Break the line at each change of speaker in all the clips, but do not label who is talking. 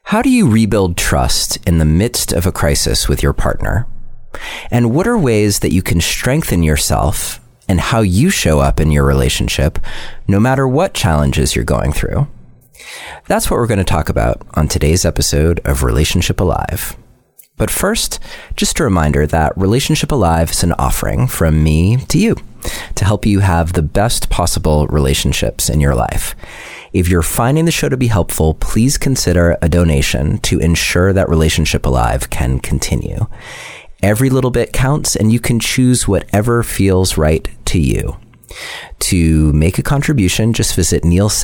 How do you rebuild trust in the midst of a crisis with your partner? And what are ways that you can strengthen yourself and how you show up in your relationship, no matter what challenges you're going through? That's what we're going to talk about on today's episode of Relationship Alive. But first, just a reminder that Relationship Alive is an offering from me to you to help you have the best possible relationships in your life. If you're finding the show to be helpful, please consider a donation to ensure that Relationship Alive can continue. Every little bit counts, and you can choose whatever feels right to you. To make a contribution, just visit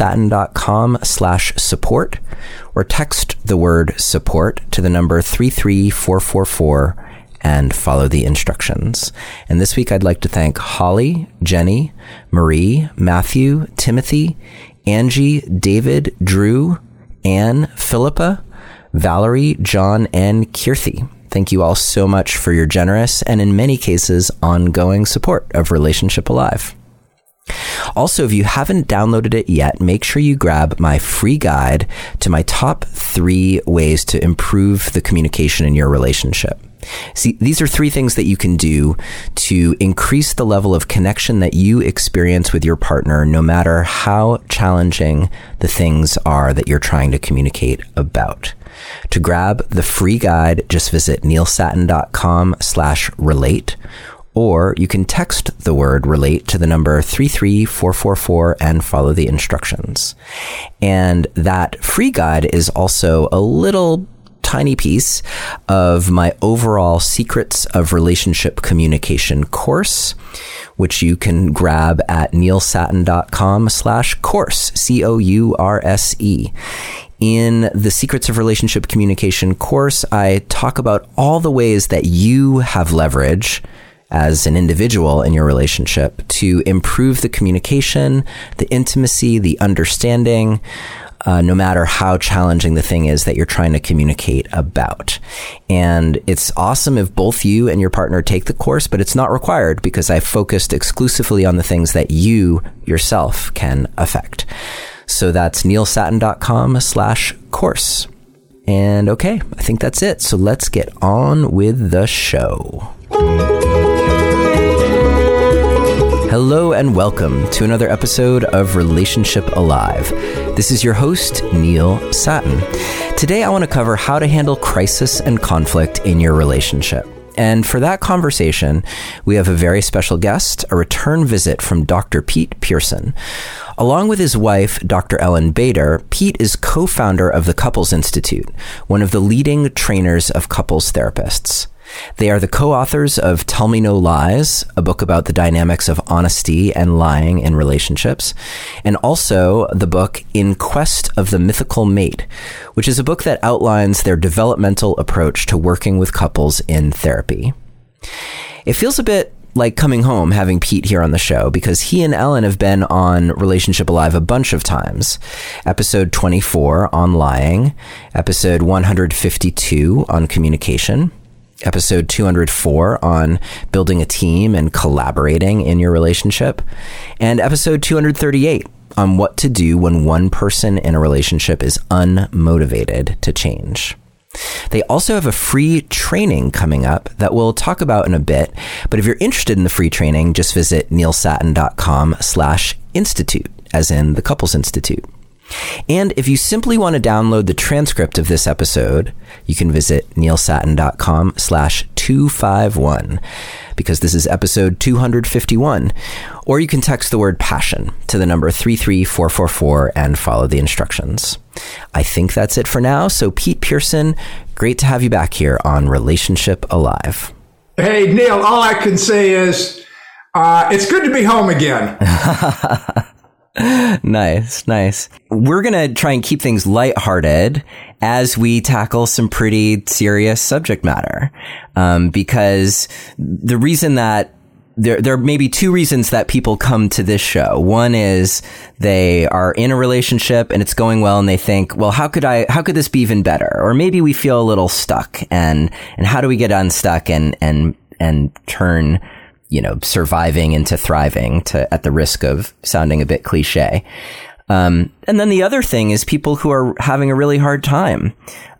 neilsattin.com/support or text the word support to the number 33444 and follow the instructions. And this week, I'd like to thank Holly, Jenny, Marie, Matthew, Timothy, Angie, David, Drew, Anne, Philippa, Valerie, John, and Kirthi. Thank you all so much for your generous and, in many cases, ongoing support of Relationship Alive. Also, if you haven't downloaded it yet, make sure you grab my free guide to my top 3 ways to improve the communication in your relationship. See, these are 3 things that you can do to increase the level of connection that you experience with your partner, no matter how challenging the things are that you're trying to communicate about. To grab the free guide, just visit neilsattin.com/relate, or you can text the word relate to the number 33444 and follow the instructions. And that free guide is also a little tiny piece of my overall Secrets of Relationship Communication course, which you can grab at neilsattin.com/course, COURSE. In the Secrets of Relationship Communication course, I talk about all the ways that you have leverage as an individual in your relationship to improve the communication, the intimacy, the understanding, no matter how challenging the thing is that you're trying to communicate about. And it's awesome if both you and your partner take the course, but it's not required because I focused exclusively on the things that you yourself can affect. So that's neilsattin.com/course. And okay, I think that's it. So let's get on with the show. Hello and welcome to another episode of Relationship Alive. This is your host, Neil Sattin. Today I want to cover how to handle crisis and conflict in your relationship. And for that conversation, we have a very special guest, a return visit from Dr. Pete Pearson. Along with his wife, Dr. Ellen Bader, Pete is co-founder of the Couples Institute, one of the leading trainers of couples therapists. They are the co-authors of Tell Me No Lies, a book about the dynamics of honesty and lying in relationships, and also the book In Quest of the Mythical Mate, which is a book that outlines their developmental approach to working with couples in therapy. It feels a bit like coming home having Pete here on the show because he and Ellen have been on Relationship Alive a bunch of times. Episode 24 on lying, episode 152 on communication, episode 204 on building a team and collaborating in your relationship, and episode 238 on what to do when one person in a relationship is unmotivated to change. They also have a free training coming up that we'll talk about in a bit, but if you're interested in the free training, just visit neilsattin.com/institute, as in the Couples Institute. And if you simply want to download the transcript of this episode, you can visit neilsattin.com/251, because this is episode 251. Or you can text the word passion to the number 33444 and follow the instructions. I think that's it for now. So Pete Pearson, great to have you back here on Relationship Alive.
Hey, Neil, all I can say is it's good to be home again.
Nice. We're going to try and keep things lighthearted as we tackle some pretty serious subject matter. Because the reason that there may be 2 reasons that people come to this show. One is they are in a relationship and it's going well and they think, well, how could this be even better? Or maybe we feel a little stuck and how do we get unstuck and turn, surviving into thriving, at the risk of sounding a bit cliche. And then the other thing is people who are having a really hard time.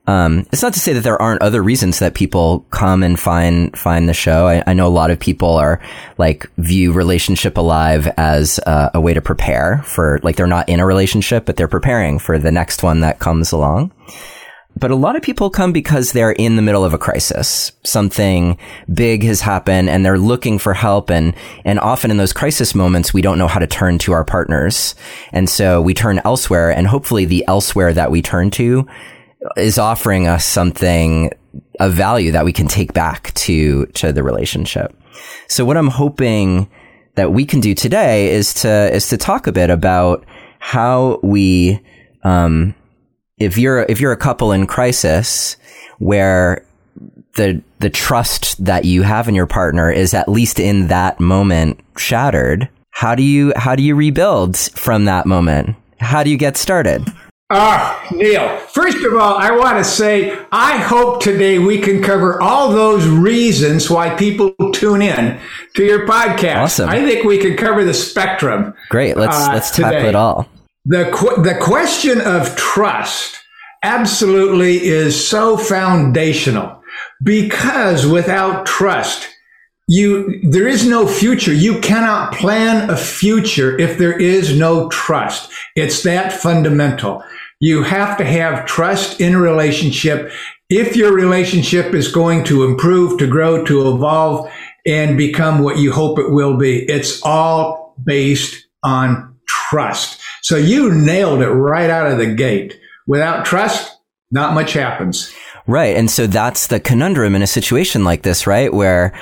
It's not to say that there aren't other reasons that people come and find the show. I know a lot of people are view Relationship Alive as a way to prepare for, they're not in a relationship, but they're preparing for the next one that comes along. But a lot of people come because they're in the middle of a crisis. Something big has happened and they're looking for help. And often in those crisis moments, we don't know how to turn to our partners. And so we turn elsewhere, and hopefully the elsewhere that we turn to is offering us something of value that we can take back to the relationship. So what I'm hoping that we can do today is to talk a bit about how we, if you're a couple in crisis where the trust that you have in your partner is at least in that moment shattered, how do you rebuild from that moment? How do you get started?
Neil, first of all, I want to say I hope today we can cover all those reasons why people tune in to your podcast.
Awesome.
I think we can cover the spectrum.
Great. Let's tackle it all.
The question of trust absolutely is so foundational, because without trust, there is no future. You cannot plan a future if there is no trust. It's that fundamental. You have to have trust in a relationship if your relationship is going to improve, to grow, to evolve, and become what you hope it will be. It's all based on trust. So you nailed it right out of the gate. Without trust, not much happens.
Right. And so that's the conundrum in a situation like this, right? Where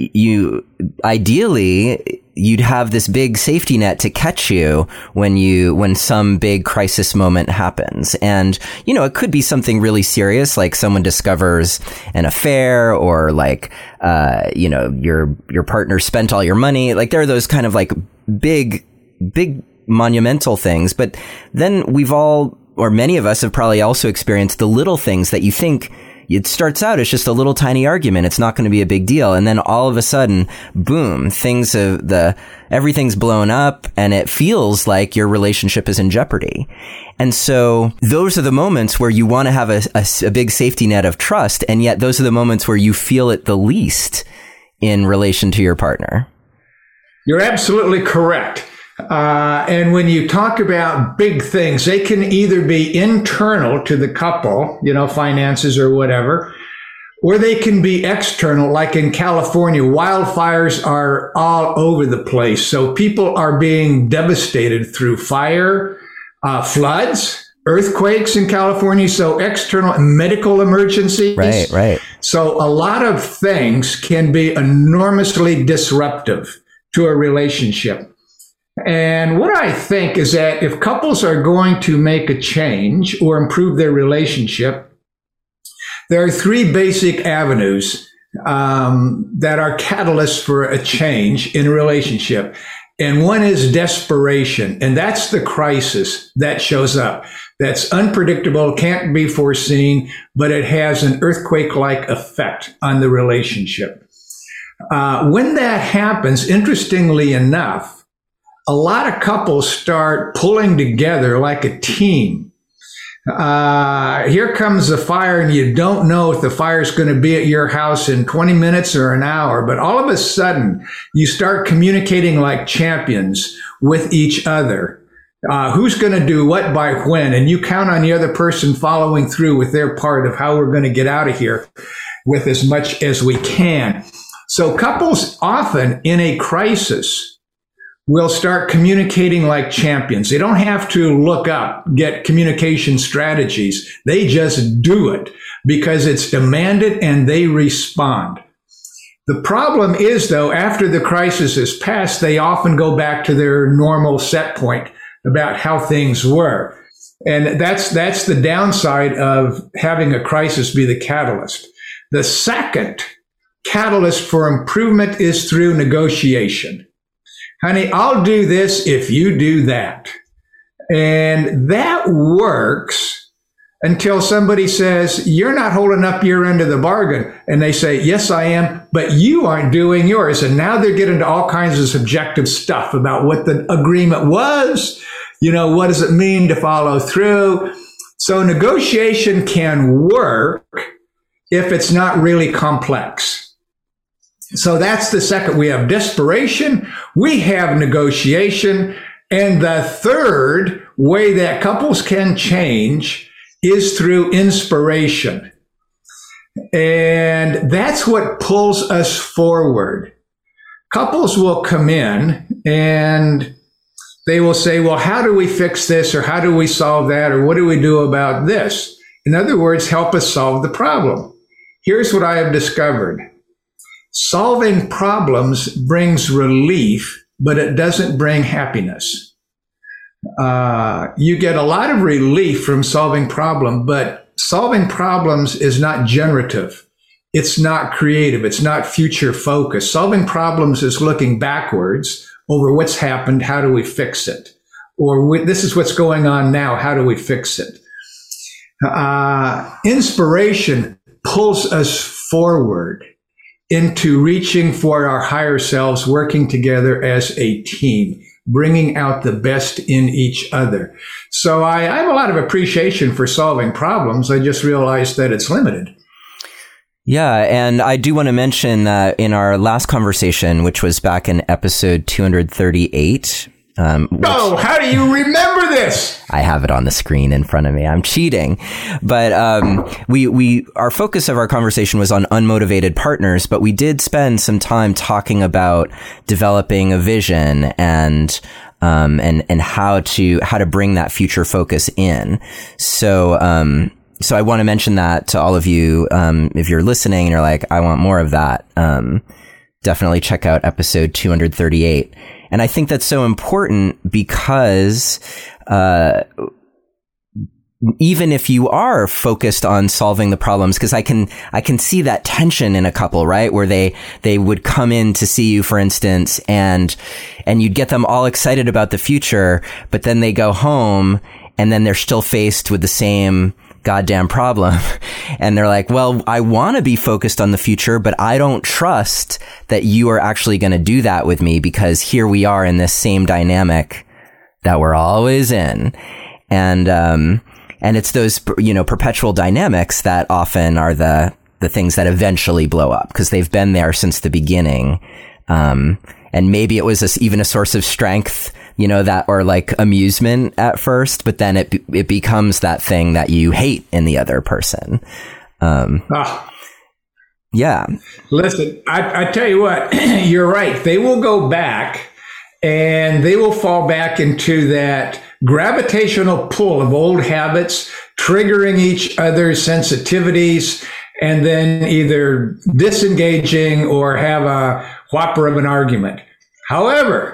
ideally you'd have this big safety net to catch you when some big crisis moment happens. And, it could be something really serious, like someone discovers an affair, or your partner spent all your money. There are those kind of big monumental things. But then many of us have probably also experienced the little things that you think it starts out as just a little tiny argument. It's not going to be a big deal. And then all of a sudden, boom, everything's blown up, and it feels like your relationship is in jeopardy. And so those are the moments where you want to have a big safety net of trust. And yet those are the moments where you feel it the least in relation to your partner.
You're absolutely correct. And when you talk about big things, they can either be internal to the couple, finances or whatever, or they can be external. Like in California, wildfires are all over the place. So people are being devastated through fire, floods, earthquakes in California. So external medical emergencies.
Right.
So a lot of things can be enormously disruptive to a relationship. And what I think is that if couples are going to make a change or improve their relationship, there are three basic avenues that are catalysts for a change in a relationship. And one is desperation. And that's the crisis that shows up. That's unpredictable, can't be foreseen, but it has an earthquake-like effect on the relationship. When that happens, interestingly enough, a lot of couples start pulling together like a team. Here comes the fire, and you don't know if the fire is going to be at your house in 20 minutes or an hour. But all of a sudden, you start communicating like champions with each other. Who's going to do what by when? And you count on the other person following through with their part of how we're going to get out of here with as much as we can. So couples often in a crisis will start communicating like champions. They don't have to look up, get communication strategies. They just do it because it's demanded and they respond. The problem is, though, after the crisis is past, they often go back to their normal set point about how things were. And that's the downside of having a crisis be the catalyst. The second catalyst for improvement is through negotiation. Honey, I'll do this if you do that. And that works until somebody says, you're not holding up your end of the bargain. And they say, yes, I am, but you aren't doing yours. And now they're getting into all kinds of subjective stuff about what the agreement was. What does it mean to follow through? So negotiation can work if it's not really complex. So that's the second. We have desperation, we have negotiation, and the third way that couples can change is through inspiration. And that's what pulls us forward. Couples will come in and they will say, well, how do we fix this? Or how do we solve that? Or what do we do about this? In other words, help us solve the problem. Here's what I have discovered. Solving problems brings relief, but it doesn't bring happiness. You get a lot of relief from solving problems, but solving problems is not generative. It's not creative. It's not future focused. Solving problems is looking backwards over what's happened. How do we fix it? Or this is what's going on now. How do we fix it? Inspiration pulls us forward into reaching for our higher selves, working together as a team, bringing out the best in each other. So I have a lot of appreciation for solving problems. I just realized that it's limited.
Yeah, and I do want to mention that in our last conversation, which was back in episode 238.
How do you remember this?
I have it on the screen in front of me. I'm cheating. But our focus of our conversation was on unmotivated partners, but we did spend some time talking about developing a vision and how to bring that future focus in. So I want to mention that to all of you. If you're listening and you're like, I want more of that, definitely check out episode 238. And I think that's so important because, even if you are focused on solving the problems, because I can see that tension in a couple, right? Where they would come in to see you, for instance, and you'd get them all excited about the future, but then they go home and then they're still faced with the same goddamn problem. And they're like, well, I want to be focused on the future, but I don't trust that you are actually going to do that with me, because here we are in this same dynamic that we're always in. And it's those, perpetual dynamics that often are the things that eventually blow up, because they've been there since the beginning. And maybe it was even a source of strength, that, or like amusement at first, but then it becomes that thing that you hate in the other person. Yeah.
Listen, I tell you what, you're right. They will go back and they will fall back into that gravitational pull of old habits, triggering each other's sensitivities, and then either disengaging or have a whopper of an argument. However,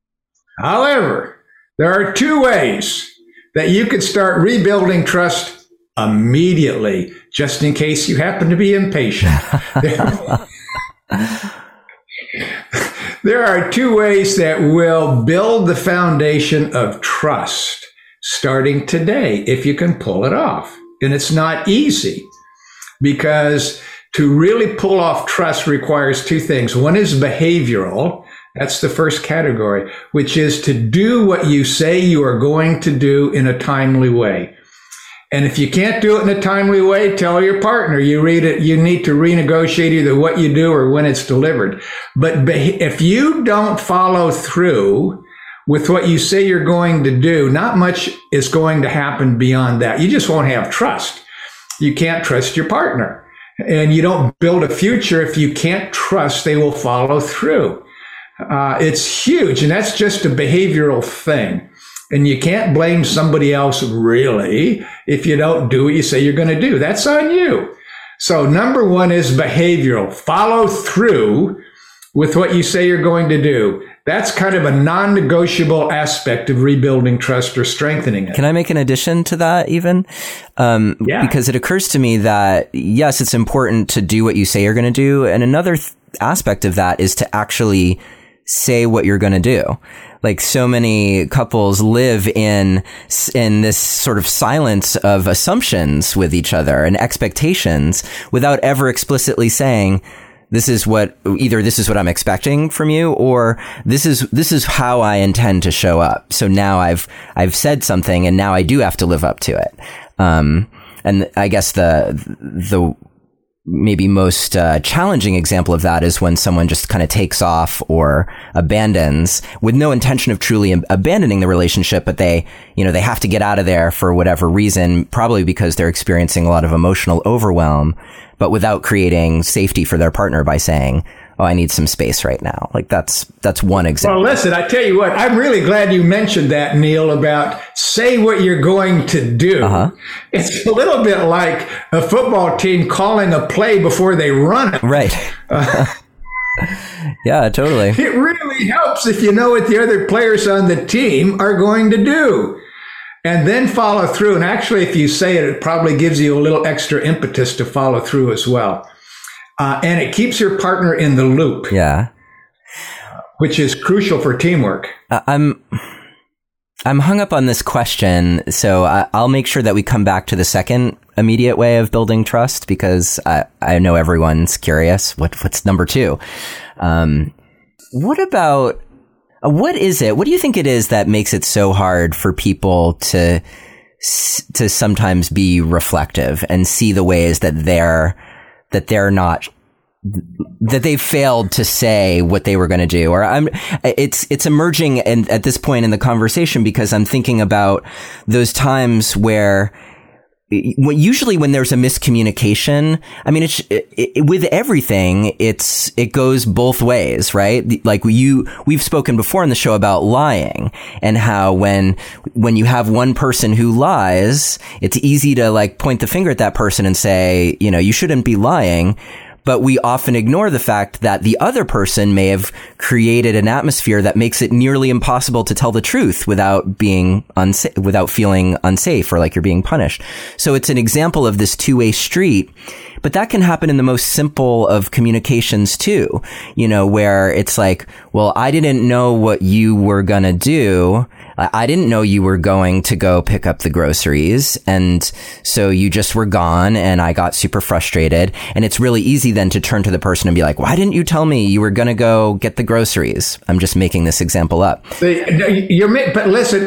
there are two ways that you could start rebuilding trust immediately, just in case you happen to be impatient. There are two ways that will build the foundation of trust starting today, if you can pull it off. And it's not easy, because to really pull off trust requires two things. One is behavioral. That's the first category, which is to do what you say you are going to do in a timely way. And if you can't do it in a timely way, tell your partner you need to renegotiate either what you do or when it's delivered. But if you don't follow through with what you say you're going to do, not much is going to happen beyond that. You just won't have trust. You can't trust your partner. And you don't build a future if you can't trust they will follow through. It's huge, and that's just a behavioral thing. And you can't blame somebody else, really, if you don't do what you say you're going to do. That's on you. So number one is behavioral. Follow through with what you say you're going to do. That's kind of a non-negotiable aspect of rebuilding trust or strengthening it.
Can I make an addition to that even?
Yeah.
Because it occurs to me that, yes, it's important to do what you say you're going to do. And another aspect of that is to actually say what you're going to do. Like, so many couples live in this sort of silence of assumptions with each other and expectations without ever explicitly saying, this is what I'm expecting from you, or this is how I intend to show up. So now I've said something and now I do have to live up to it. And I guess the maybe most challenging example of that is when someone just kind of takes off or abandons with no intention of truly abandoning the relationship, but they have to get out of there for whatever reason, probably because they're experiencing a lot of emotional overwhelm, but without creating safety for their partner by saying, oh, I need some space right now. Like that's one example.
Well, listen, I tell you what, I'm really glad you mentioned that, Neil, about say what you're going to do.
Uh-huh.
It's a little bit like a football team calling a play before they run it.
Right. Yeah, totally.
It really helps if you know what the other players on the team are going to do. And then follow through. And actually, if you say it, it probably gives you a little extra impetus to follow through as well. And it keeps your partner in the loop.
Yeah.
Which is crucial for teamwork.
I'm hung up on this question, so I'll make sure that we come back to the second immediate way of building trust, because I know everyone's curious. What's number two? What is it? What do you think it is that makes it so hard for people to sometimes be reflective and see the ways that they've failed to say what they were going to do? Or it's emerging at this point in the conversation, because I'm thinking about those times where usually when there's a miscommunication, I mean, with everything, it goes both ways, right? Like we've spoken before on the show about lying, and how when you have one person who lies, it's easy to like point the finger at that person and say, you shouldn't be lying. But we often ignore the fact that the other person may have created an atmosphere that makes it nearly impossible to tell the truth without being without feeling unsafe or like you're being punished. So it's an example of this two-way street. But that can happen in the most simple of communications too, where it's like, well, I didn't know what you were going to do. I didn't know you were going to go pick up the groceries. And so you just were gone, and I got super frustrated. And it's really easy then to turn to the person and be like, why didn't you tell me you were going to go get the groceries? I'm just making this example up.
But listen,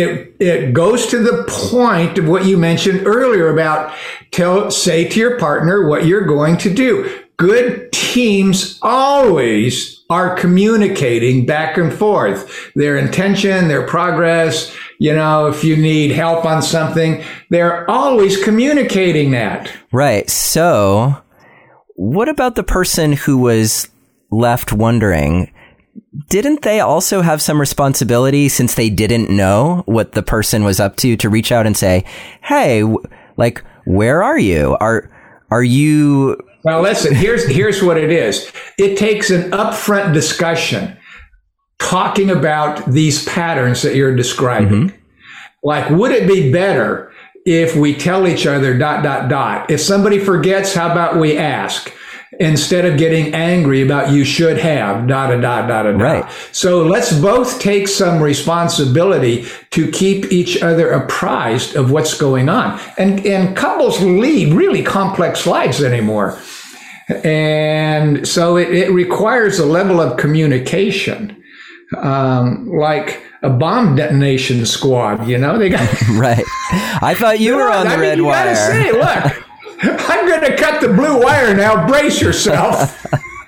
it goes to the point of what you mentioned earlier about say to your partner what you're going to do. Good teams always are communicating back and forth their intention, their progress. If you need help on something, they're always communicating that.
Right. So what about the person who was left wondering, didn't they also have some responsibility, since they didn't know what the person was up to reach out and say, hey, like, where are you? Are you...
Well, listen, here's what it is. It takes an upfront discussion talking about these patterns that you're describing. Mm-hmm. Like, would it be better if we tell each other ... If somebody forgets, how about we ask? Instead of getting angry about you should have ...
Right.
So let's both take some responsibility to keep each other apprised of what's going on. And couples lead really complex lives anymore. And so it requires a level of communication, like a bomb detonation squad, they got...
Right. I thought you were on the red wire.
You gotta say, look, I'm going to cut the blue wire now. Brace yourself.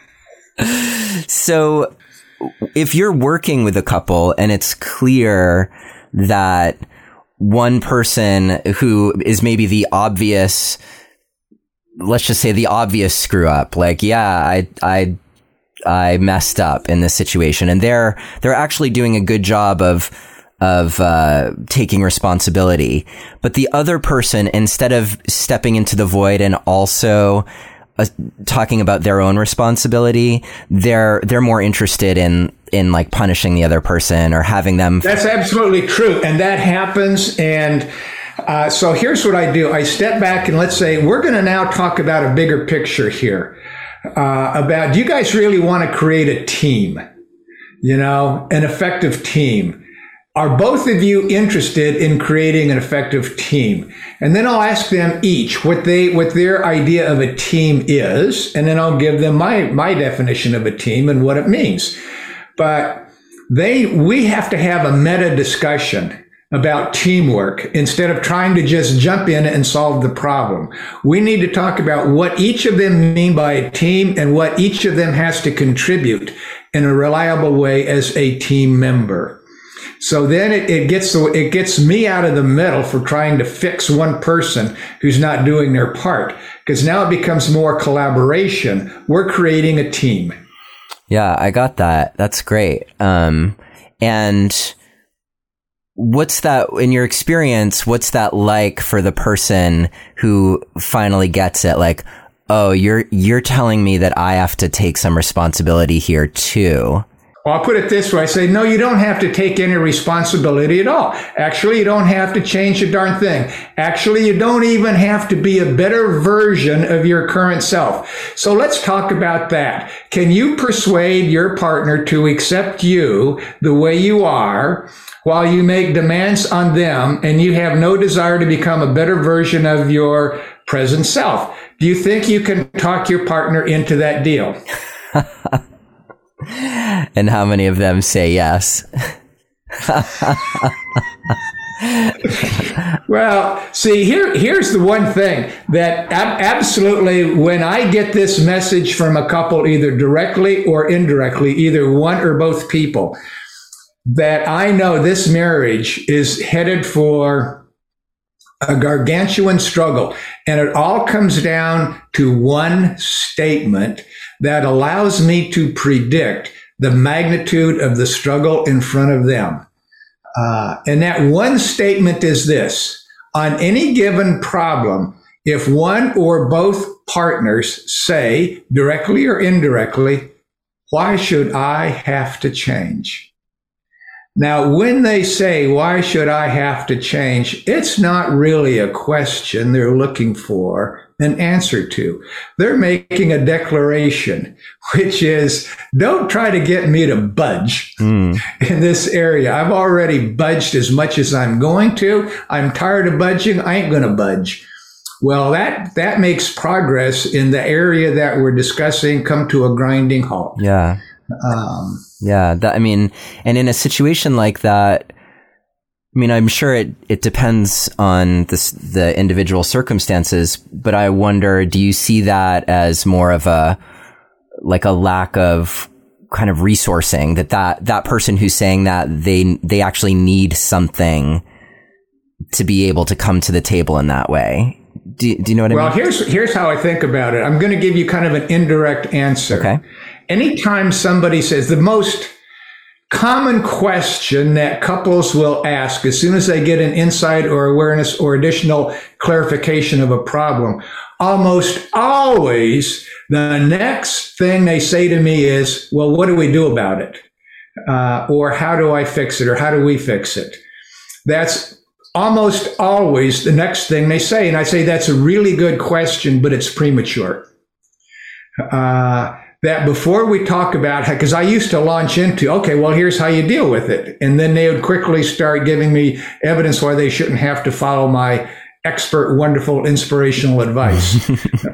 So if you're working with a couple and it's clear that one person who is maybe the obvious, let's just say the obvious screw up, like, yeah, I messed up in this situation, and they're actually doing a good job of taking responsibility. But the other person, instead of stepping into the void and also talking about their own responsibility, they're more interested in like punishing the other person or having them.
That's absolutely true. And that happens. And so here's what I do. I step back and let's say we're going to now talk about a bigger picture here. About, do you guys really want to create a team? An effective team? Are both of you interested in creating an effective team? And then I'll ask them each what their idea of a team is, and then I'll give them my definition of a team and what it means. But we have to have a meta discussion about teamwork instead of trying to just jump in and solve the problem. We need to talk about what each of them mean by a team and what each of them has to contribute in a reliable way as a team member. So then it gets me out of the middle for trying to fix one person who's not doing their part, because now it becomes more collaboration. We're creating a team.
Yeah, I got that. That's great. And what's that, in your experience, what's that like for the person who finally gets it? Like, oh, you're telling me that I have to take some responsibility here too.
Well, I'll put it this way. I say, no, you don't have to take any responsibility at all. Actually, you don't have to change a darn thing. Actually, you don't even have to be a better version of your current self. So let's talk about that. Can you persuade your partner to accept you the way you are while you make demands on them and you have no desire to become a better version of your present self? Do you think you can talk your partner into that deal?
And how many of them say yes?
Well, see, here's the one thing that absolutely, when I get this message from a couple, either directly or indirectly, either one or both people, that I know this marriage is headed for a gargantuan struggle. And it all comes down to one statement that allows me to predict the magnitude of the struggle in front of them. And that one statement is this: on any given problem, if one or both partners say, directly or indirectly, why should I have to change? Now, when they say, why should I have to change? It's not really a question they're looking for an answer to. They're making a declaration, which is, don't try to get me to budge in this area. I've already budged as much as I'm going to. I'm tired of budging. I ain't going to budge. Well, that makes progress in the area that we're discussing come to a grinding halt.
Yeah. And in a situation like that, I mean, I'm sure it depends on the individual circumstances, but I wonder, do you see that as more of a lack of kind of resourcing, that person who's saying that they actually need something to be able to come to the table in that way? Do you know what I mean?
Well, here's how I think about it. I'm going to give you kind of an indirect answer.
Okay.
Anytime somebody says, the most common question that couples will ask as soon as they get an insight or awareness or additional clarification of a problem, almost always the next thing they say to me is, well, what do we do about it? Or how do I fix it? Or how do we fix it? That's almost always the next thing they say. And I say, that's a really good question, but it's premature. That before we talk about how, because I used to launch into, okay, well, here's how you deal with it. And then they would quickly start giving me evidence why they shouldn't have to follow my expert, wonderful, inspirational advice.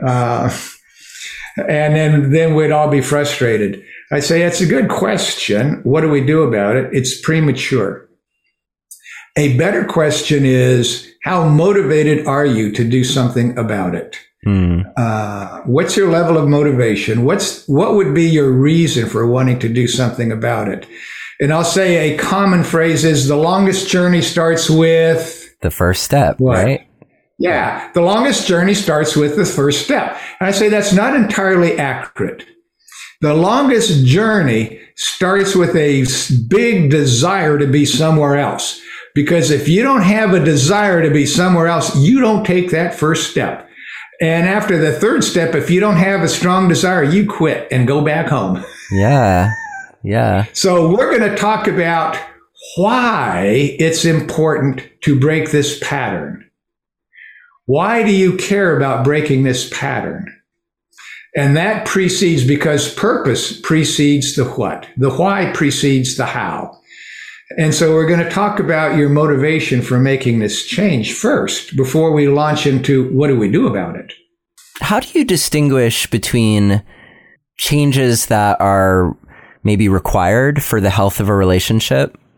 And then we'd all be frustrated. I say, it's a good question. What do we do about it? It's premature. A better question is, how motivated are you to do something about it? What's your level of motivation? What would be your reason for wanting to do something about it? And I'll say a common phrase is, the longest journey starts with
the first step,
what?
Right?
Yeah. The longest journey starts with the first step. And I say that's not entirely accurate. The longest journey starts with a big desire to be somewhere else. Because if you don't have a desire to be somewhere else, you don't take that first step. And after the third step, if you don't have a strong desire, you quit and go back home.
Yeah. Yeah.
So we're going to talk about why it's important to break this pattern. Why do you care about breaking this pattern? And that precedes, because purpose precedes the what. The why precedes the how. And so we're going to talk about your motivation for making this change first before we launch into what do we do about it.
How do you distinguish between changes that are maybe required for the health of a relationship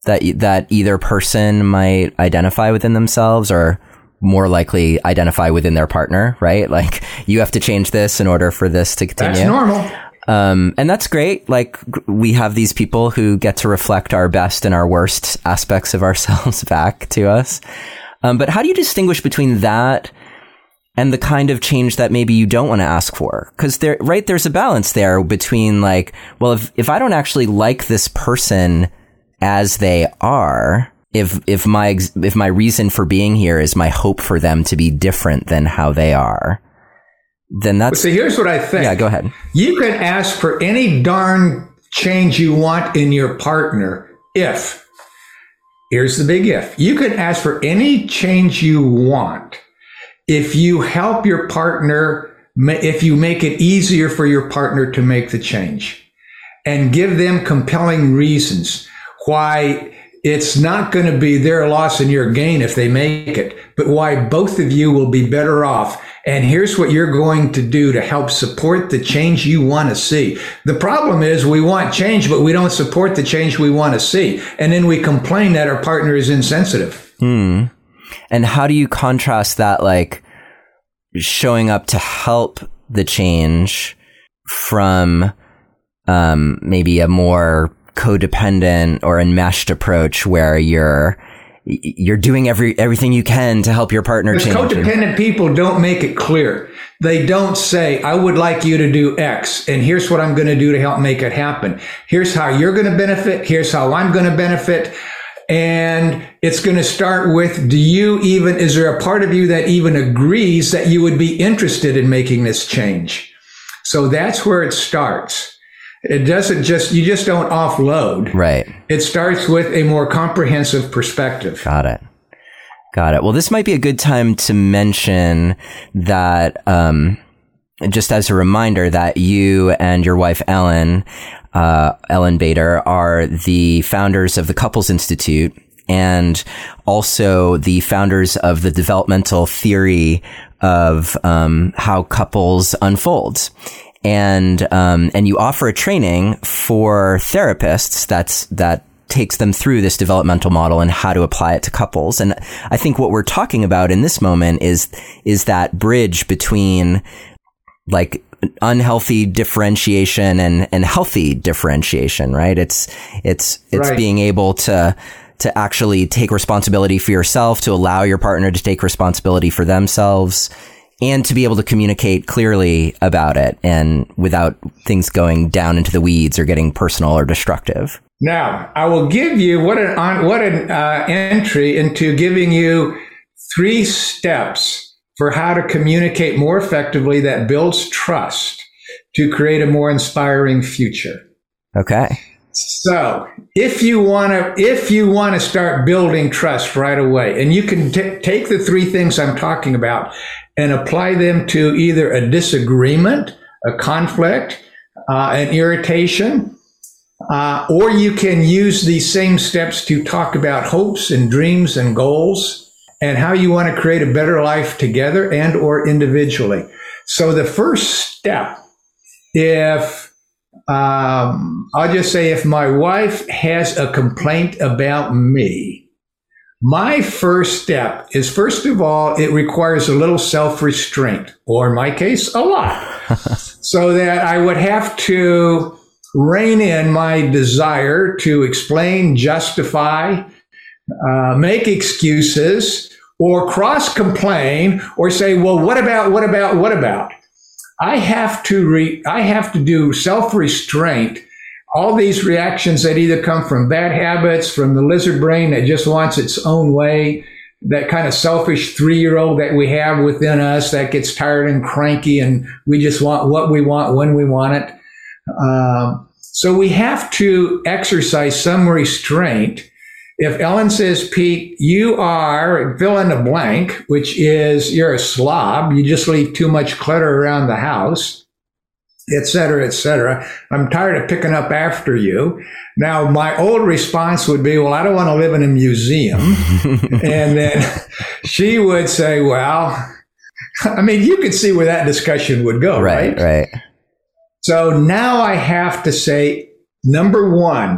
that either person might identify within themselves, or more likely identify within their partner, right? Like, you have to change this in order for this to continue.
That's normal.
And that's great. Like, we have these people who get to reflect our best and our worst aspects of ourselves back to us. But how do you distinguish between that and the kind of change that maybe you don't want to ask for? Because there's a balance there between, like, well, if I don't actually like this person as they are, if my reason for being here is my hope for them to be different than how they are, then that's...
So here's what I think.
Yeah, go ahead.
You can ask for any darn change you want in your partner if, here's the big if, you can ask for any change you want if you help your partner, if you make it easier for your partner to make the change and give them compelling reasons why it's not going to be their loss and your gain if they make it, but why both of you will be better off. And here's what you're going to do to help support the change you want to see. The problem is we want change, but we don't support the change we want to see. And then we complain that our partner is insensitive.
And how do you contrast that, like, showing up to help the change from maybe a more codependent or enmeshed approach where you're doing everything you can to help your partner change?
Codependent people don't make it clear. They don't say, I would like you to do X, and here's what I'm going to do to help make it happen. Here's how you're going to benefit. Here's how I'm going to benefit. And it's going to start with, is there a part of you that even agrees that you would be interested in making this change? So that's where it starts. It doesn't you just don't offload.
Right.
It starts with a more comprehensive perspective.
Got it. Well, this might be a good time to mention that, just as a reminder, that you and your wife, Ellen Bader, are the founders of the Couples Institute and also the founders of the developmental theory of how couples unfold. And you offer a training for therapists that takes them through this developmental model and how to apply it to couples. And I think what we're talking about in this moment is that bridge between, like, unhealthy differentiation and healthy differentiation, right? It's right. Being able to actually take responsibility for yourself, to allow your partner to take responsibility for themselves, and to be able to communicate clearly about it and without things going down into the weeds or getting personal or destructive.
Now, I will give you what an entry into giving you 3 steps for how to communicate more effectively that builds trust to create a more inspiring future.
Okay.
So if you want to start building trust right away, and you can take the 3 things I'm talking about and apply them to either a disagreement, a conflict, an irritation, or you can use these same steps to talk about hopes and dreams and goals and how you want to create a better life together and or individually. So the first step, I'll just say, if my wife has a complaint about me, my first step is, first of all, it requires a little self-restraint, or in my case, a lot, so that I would have to rein in my desire to explain, justify, make excuses, or cross-complain, or say, well, what about? I have to do self-restraint. All these reactions that either come from bad habits, from the lizard brain that just wants its own way, that kind of selfish 3-year-old that we have within us that gets tired and cranky, and we just want what we want when we want it. So we have to exercise some restraint. If Ellen says, Pete, you are, fill in the blank, which is, you're a slob, you just leave too much clutter around the house, et cetera, I'm tired of picking up after you. Now, my old response would be, well, I don't want to live in a museum. And then she would say, well, I mean, you could see where that discussion would go, right?
Right.
So now I have to say, number one,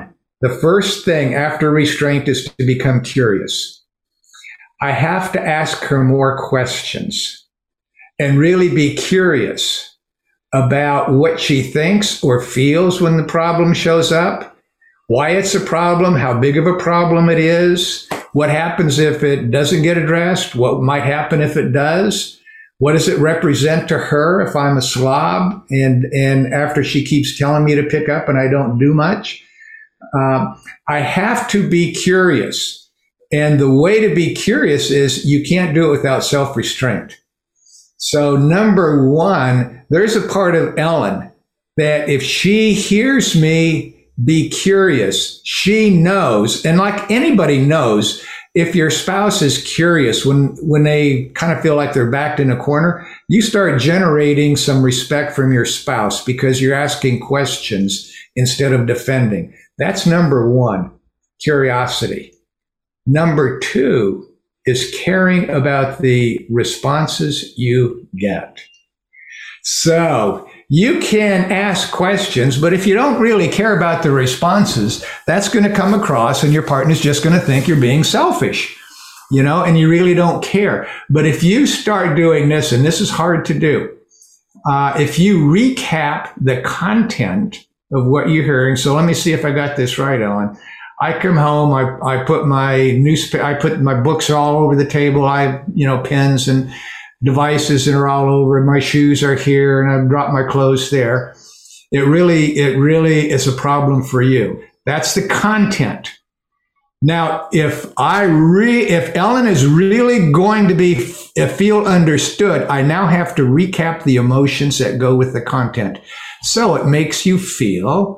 the first thing after restraint is to become curious. I have to ask her more questions and really be curious about what she thinks or feels when the problem shows up, why it's a problem, how big of a problem it is, what happens if it doesn't get addressed, what might happen if it does, what does it represent to her if I'm a slob and after she keeps telling me to pick up and I don't do much. I have to be curious. And the way to be curious is you can't do it without self-restraint. So number one, there's a part of Ellen that if she hears me be curious, she knows, and like anybody knows, if your spouse is curious when they kind of feel like they're backed in a corner, you start generating some respect from your spouse because you're asking questions instead of defending. That's number one, curiosity. Number two is caring about the responses you get. So you can ask questions, but if you don't really care about the responses, that's going to come across and your partner's just going to think you're being selfish, and you really don't care. But if you start doing this, and this is hard to do, if you recap the content of what you're hearing. So let me see if I got this right, Ellen. I come home, I put my books all over the table. Pens and devices that are all over, and my shoes are here, and I've dropped my clothes there. It really is a problem for you. That's the content. Now, if Ellen is really going to feel understood, I now have to recap the emotions that go with the content. So it makes you feel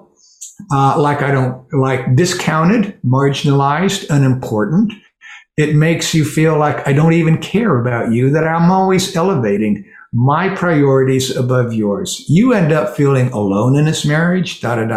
like discounted, marginalized, unimportant. It makes you feel like I don't even care about you, that I'm always elevating my priorities above yours. You end up feeling alone in this marriage, and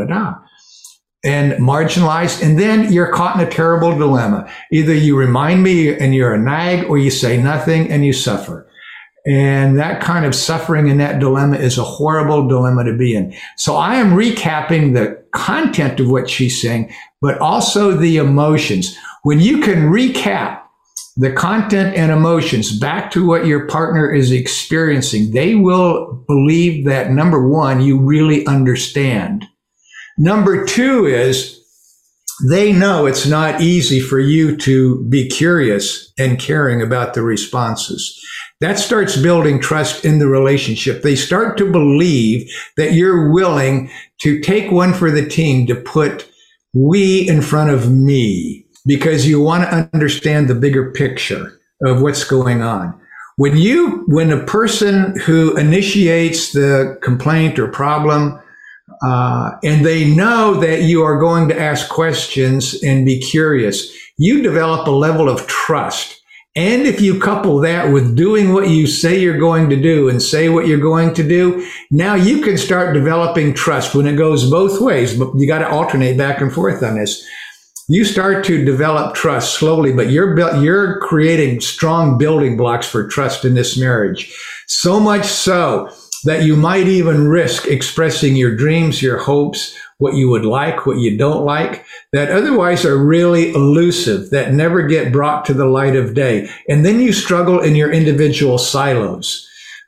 marginalized. And then you're caught in a terrible dilemma. Either you remind me and you're a nag, or you say nothing and you suffer. And that kind of suffering in that dilemma is a horrible dilemma to be in. So I am recapping the content of what she's saying, but also the emotions. When you can recap the content and emotions back to what your partner is experiencing, they will believe that, number one, you really understand. Number two is they know it's not easy for you to be curious and caring about the responses. That starts building trust in the relationship. They start to believe that you're willing to take one for the team, to put we in front of me, because you want to understand the bigger picture of what's going on. When a person who initiates the complaint or problem, and they know that you are going to ask questions and be curious, you develop a level of trust. And if you couple that with doing what you say you're going to do and say what you're going to do, now you can start developing trust when it goes both ways. But you got to alternate back and forth on this. You start to develop trust slowly, but you're creating strong building blocks for trust in this marriage. So much so that you might even risk expressing your dreams, your hopes, what you would like, what you don't like, that otherwise are really elusive, that never get brought to the light of day. And then you struggle in your individual silos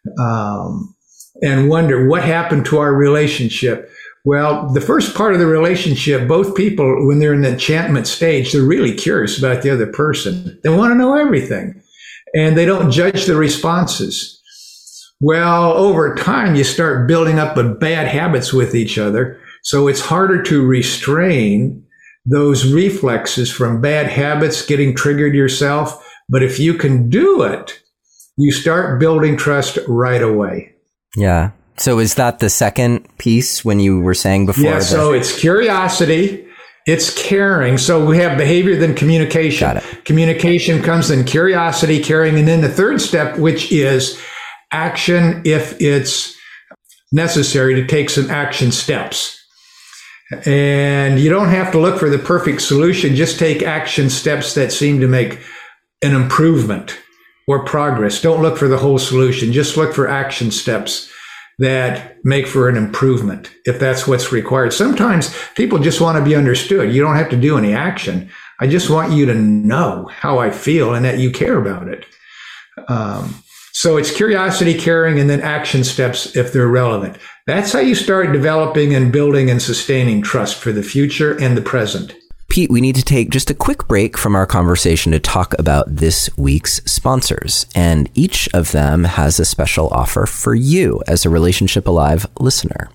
and wonder what happened to our relationship. Well, the first part of the relationship, both people, when they're in the enchantment stage, they're really curious about the other person. They want to know everything, and they don't judge the responses. Well, over time, you start building up bad habits with each other. So it's harder to restrain those reflexes from bad habits getting triggered yourself. But if you can do it, you start building trust right away.
Yeah. So is that the second piece when you were saying before?
Yeah, so it's curiosity, it's caring. So we have behavior, then communication.
Got it.
Communication comes in curiosity, caring, and then the third step, which is action if it's necessary to take some action steps. And you don't have to look for the perfect solution. Just take action steps that seem to make an improvement or progress. Don't look for the whole solution. Just look for action steps. that make for an improvement if that's what's required. Sometimes people just want to be understood. You don't have to do any action. I just want you to know how I feel and that you care about it. So it's curiosity, caring, and then action steps if they're relevant. That's how you start developing and building and sustaining trust for the future and the present.
Pete, we need to take just a quick break from our conversation to talk about this week's sponsors. And each of them has a special offer for you as a Relationship Alive listener.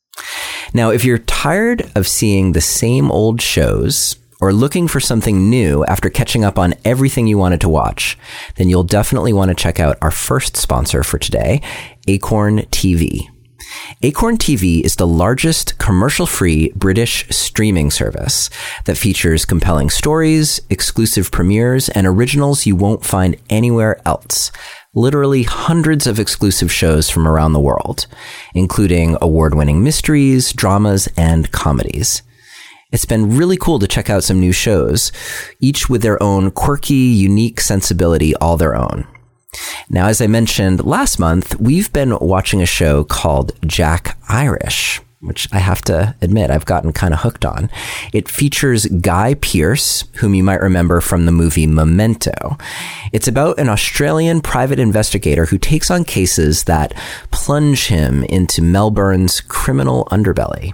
Now, if you're tired of seeing the same old shows or looking for something new after catching up on everything you wanted to watch, then you'll definitely want to check out our first sponsor for today, Acorn TV. Acorn TV is the largest commercial-free British streaming service that features compelling stories, exclusive premieres, and originals you won't find anywhere else. Literally hundreds of exclusive shows from around the world, including award-winning mysteries, dramas, and comedies. It's been really cool to check out some new shows, each with their own quirky, unique sensibility all their own. Now, as I mentioned last month, we've been watching a show called Jack Irish, which I have to admit I've gotten kind of hooked on. It features Guy Pearce, whom you might remember from the movie Memento. It's about an Australian private investigator who takes on cases that plunge him into Melbourne's criminal underbelly.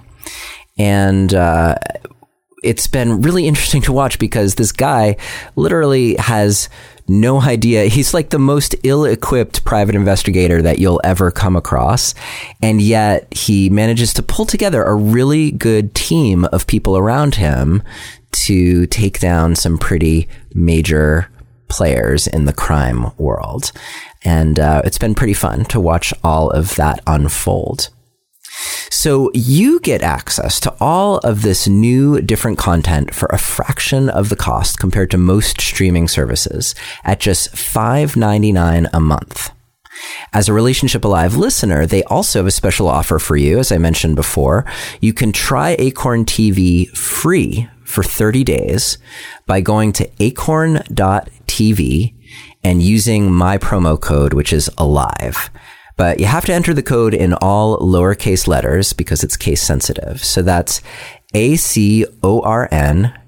And it's been really interesting to watch because this guy literally has no idea. He's like the most ill-equipped private investigator that you'll ever come across. And yet he manages to pull together a really good team of people around him to take down some pretty major players in the crime world. And it's been pretty fun to watch all of that unfold. So you get access to all of this new different content for a fraction of the cost compared to most streaming services at just $5.99 a month. As a Relationship Alive listener, they also have a special offer for you. As I mentioned before, you can try Acorn TV free for 30 days by going to acorn.tv and using my promo code, which is ALIVE. But you have to enter the code in all lowercase letters because it's case sensitive. So that's ACORN,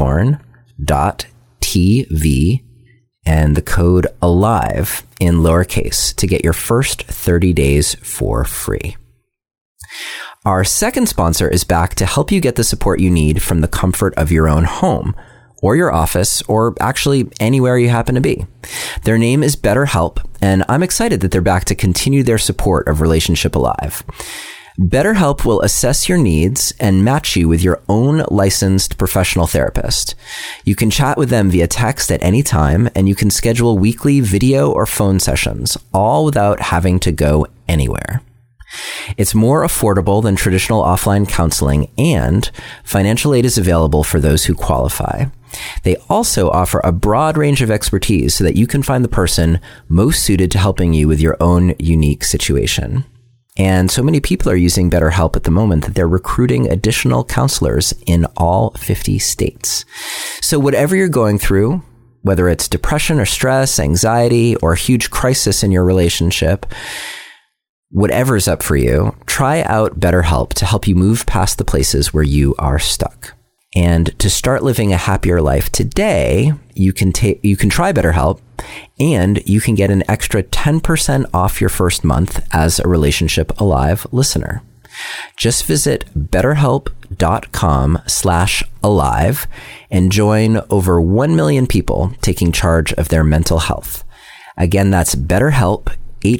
acorn.tv, and the code ALIVE in lowercase to get your first 30 days for free. Our second sponsor is back to help you get the support you need from the comfort of your own home, or your office, or actually anywhere you happen to be. Their name is BetterHelp, and I'm excited that they're back to continue their support of Relationship Alive. BetterHelp will assess your needs and match you with your own licensed professional therapist. You can chat with them via text at any time, and you can schedule weekly video or phone sessions, all without having to go anywhere. It's more affordable than traditional offline counseling, and financial aid is available for those who qualify. They also offer a broad range of expertise so that you can find the person most suited to helping you with your own unique situation. And so many people are using BetterHelp at the moment that they're recruiting additional counselors in all 50 states. So whatever you're going through, whether it's depression or stress, anxiety, or a huge crisis in your relationship, whatever's up for you, try out BetterHelp to help you move past the places where you are stuck. And to start living a happier life today, you can try BetterHelp, and you can get an extra 10% off your first month as a Relationship Alive listener. Just visit betterhelp.com/alive and join over 1 million people taking charge of their mental health. Again, that's BetterHelp,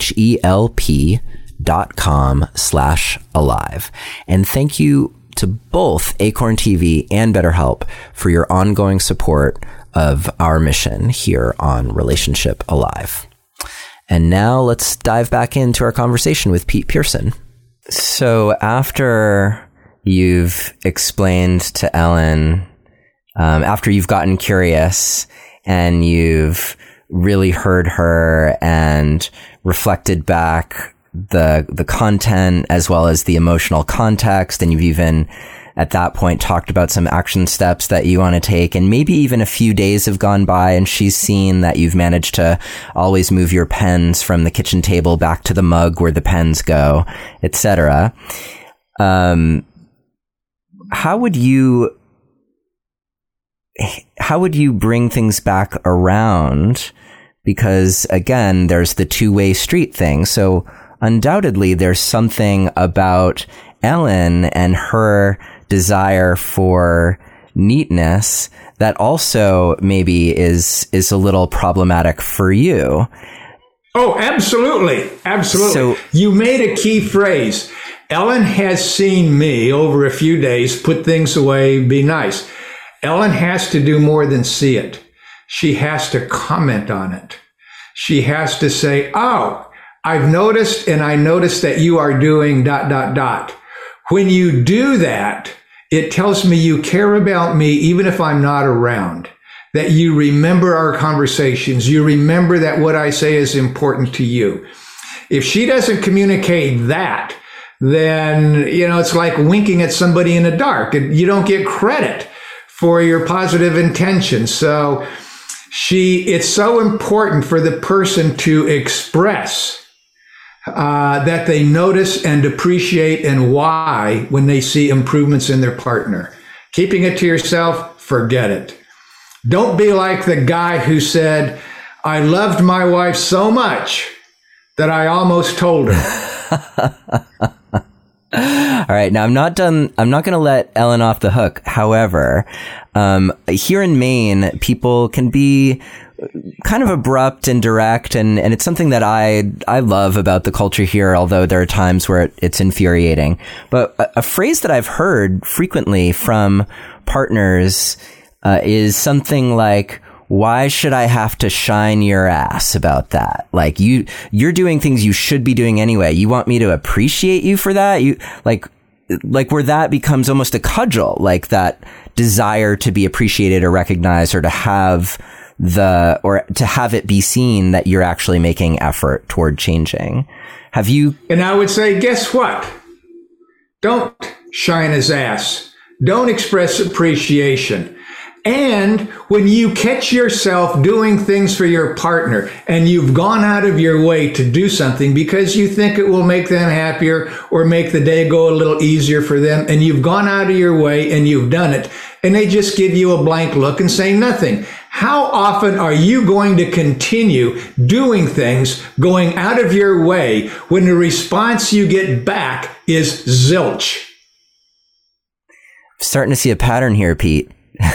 HELP.com/alive. And thank you to both Acorn TV and BetterHelp for your ongoing support of our mission here on Relationship Alive. And now let's dive back into our conversation with Pete Pearson. So after you've explained to Ellen, after you've gotten curious and you've really heard her and reflected back the content as well as the emotional context, and you've even at that point talked about some action steps that you want to take, and maybe even a few days have gone by and she's seen that you've managed to always move your pens from the kitchen table back to the mug where the pens go, etc. How would you bring things back around? Because again, there's the two-way street thing. So undoubtedly there's something about Ellen and her desire for neatness that also maybe is a little problematic for you.
Oh, absolutely. Absolutely.
So,
you made a key phrase. Ellen has seen me over a few days put things away, be nice. Ellen has to do more than see it. She has to comment on it. She has to say, oh, I've noticed, and I noticed that you are doing ... When you do that, it tells me you care about me even if I'm not around, that you remember our conversations. You remember that what I say is important to you. If she doesn't communicate that, then, it's like winking at somebody in the dark. You don't get credit for your positive intentions. So it's so important for the person to express that they notice and appreciate and why when they see improvements in their partner. Keeping it to yourself, forget it. Don't be like the guy who said, I loved my wife so much that I almost told her.
All right. Now I'm not done. I'm not going to let Ellen off the hook. However, here in Maine, people can be kind of abrupt and direct, and it's something that I love about the culture here, although there are times where it's infuriating. But a phrase that I've heard frequently from partners is something like, why should I have to shine your ass about that? Like you're doing things you should be doing anyway. You want me to appreciate you for that? You like where that becomes almost a cudgel, like that desire to be appreciated or recognized, or to have it be seen that you're actually making effort toward changing. Have you? And
I would say, guess what? Don't shine his ass. Don't express appreciation. And when you catch yourself doing things for your partner and you've gone out of your way to do something because you think it will make them happier or make the day go a little easier for them, and you've gone out of your way and you've done it, and they just give you a blank look and say nothing. How often are you going to continue doing things, going out of your way, when the response you get back is zilch?
Starting to see a pattern here, Pete.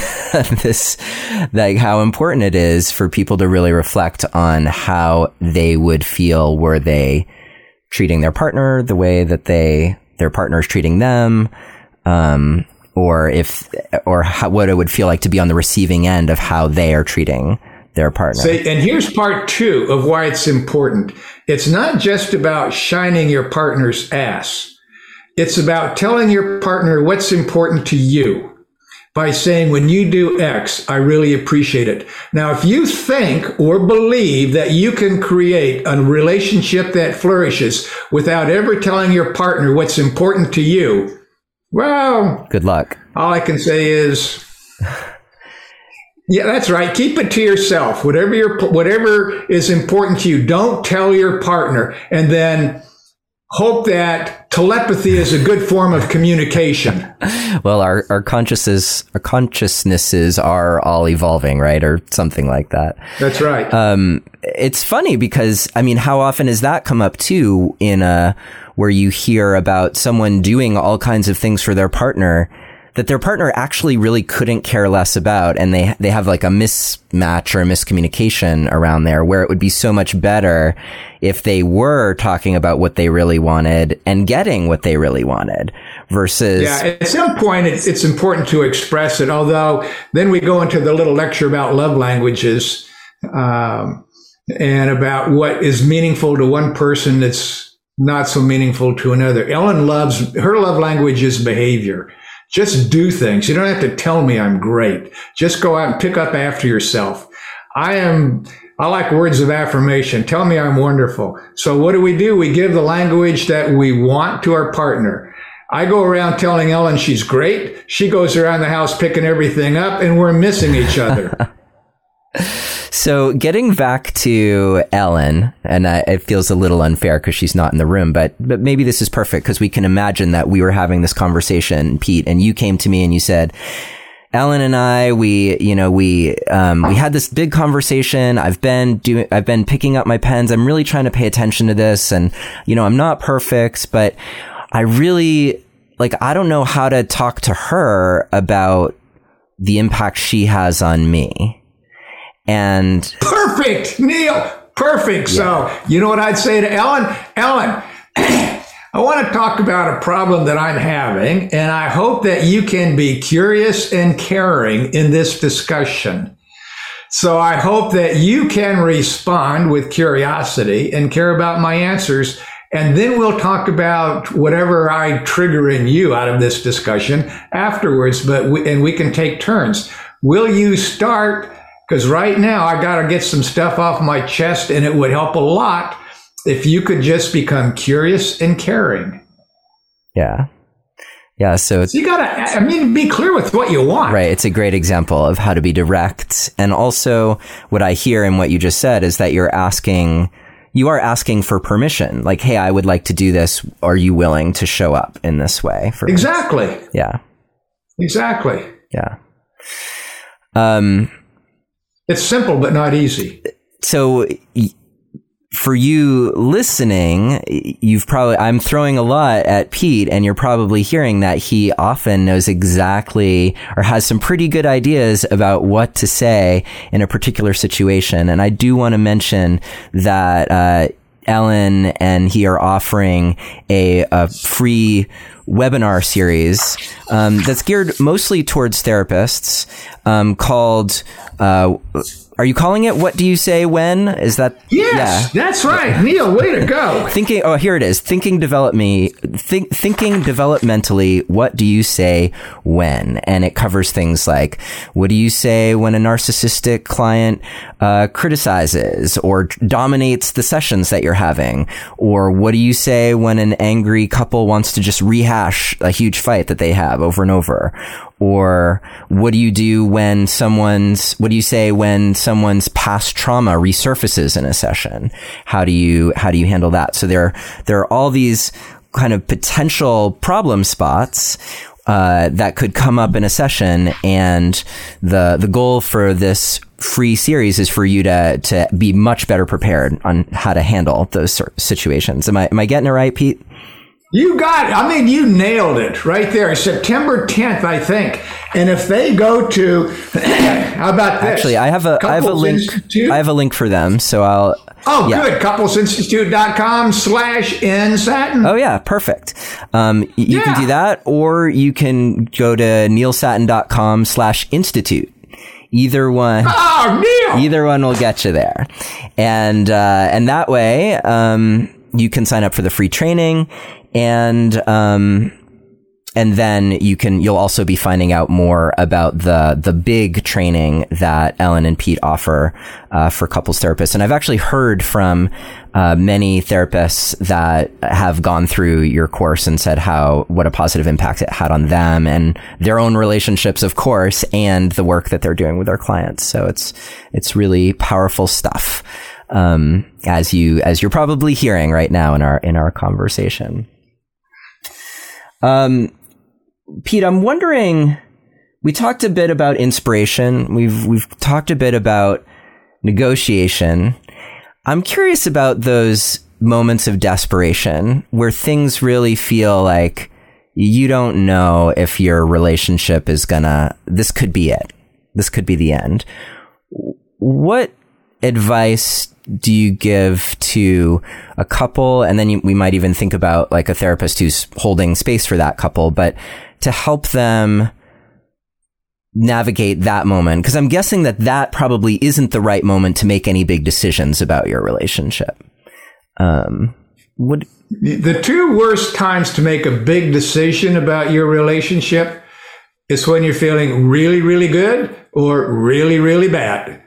Like how important it is for people to really reflect on how they would feel were they treating their partner the way that their partner is treating them, or what it would feel like to be on the receiving end of how they are treating their partner.
And here's part 2 of why it's important. It's not just about shining your partner's ass. It's about telling your partner what's important to you by saying, when you do X, I really appreciate it. Now, if you think or believe that you can create a relationship that flourishes without ever telling your partner what's important to you, well,
good luck.
All I can say is, yeah, that's right. Keep it to yourself. Whatever is important to you, don't tell your partner, and then hope that telepathy is a good form of communication.
Well, our consciousnesses are all evolving, right? Or something like that.
That's right.
It's funny because, I mean, how often has that come up too where you hear about someone doing all kinds of things for their partner that their partner actually really couldn't care less about, and they have like a mismatch or a miscommunication around there, where it would be so much better if they were talking about what they really wanted and getting what they really wanted versus...
Yeah, at some point it's important to express it, although then we go into the little lecture about love languages, and about what is meaningful to one person that's not so meaningful to another. Ellen her love language is behavior. Just do things. You don't have to tell me I'm great. Just go out and pick up after yourself. I like words of affirmation. Tell me I'm wonderful. So what do? We give the language that we want to our partner. I go around telling Ellen she's great. She goes around the house picking everything up, and we're missing each other.
So getting back to Ellen, and it feels a little unfair because she's not in the room, but maybe this is perfect because we can imagine that we were having this conversation, Pete, and you came to me and you said, Ellen and I, we had this big conversation. I've been picking up my pens. I'm really trying to pay attention to this, and I'm not perfect, but I really I don't know how to talk to her about the impact she has on me. And
perfect, Neil. Perfect. Yeah. So you know what I'd say to Ellen? Ellen, I want to talk about a problem that I'm having, and I hope that you can be curious and caring in this discussion. So I hope that you can respond with curiosity and care about my answers. And then we'll talk about whatever I trigger in you out of this discussion afterwards, but we can take turns. Will you start? Because right now I got to get some stuff off my chest, and it would help a lot if you could just become curious and caring.
Yeah. Yeah. So
you got to, be clear with what you want.
Right. It's a great example of how to be direct. And also what I hear in what you just said is that you are asking for permission. Like, hey, I would like to do this. Are you willing to show up in this way?
Exactly.
Me? Yeah.
Exactly.
Yeah.
It's simple, but not easy.
So for you listening, I'm throwing a lot at Pete, and you're probably hearing that he often knows exactly or has some pretty good ideas about what to say in a particular situation. And I do want to mention that, Ellen and he are offering a free webinar series that's geared mostly towards therapists, called are you calling it What Do You Say When? Is that?
Yes, yeah. That's right. Neil, way to go.
Here it is. Thinking developmentally, what do you say when? And it covers things like, what do you say when a narcissistic client criticizes or dominates the sessions that you're having? Or what do you say when an angry couple wants to just rehash a huge fight that they have over and over? Or what do you say when someone's past trauma resurfaces in a session? How do you handle that? So there are all these kind of potential problem spots that could come up in a session, and the goal for this free series is for you to be much better prepared on how to handle those situations. Am I getting it right, Pete?
You got it. You nailed it right there. September 10th, I think. And if they go to, how about this?
Actually, I have a link.
Institute?
I have a link for them. So I'll.
Oh, yeah. Good. couplesinstitute.com/nsatin.
Oh, yeah. Perfect. You can do that, or you can go to neilsatin.com/institute. Either one.
Oh, Neil!
Either one will get you there. And that way, you can sign up for the free training, and then you'll also be finding out more about the big training that Ellen and Pete offer for couples therapists. And I've actually heard from many therapists that have gone through your course and said what a positive impact it had on them and their own relationships, of course, and the work that they're doing with their clients. So it's really powerful stuff. As you're probably hearing right now in our conversation. Pete, I'm wondering, we talked a bit about inspiration. We've talked a bit about negotiation. I'm curious about those moments of desperation where things really feel like you don't know if your relationship this could be it. This could be the end. What advice do you give to a couple? And then we might even think about like a therapist who's holding space for that couple, but to help them navigate that moment. Because I'm guessing that probably isn't the right moment to make any big decisions about your relationship. The
two worst times to make a big decision about your relationship is when you're feeling really, really good or really, really bad.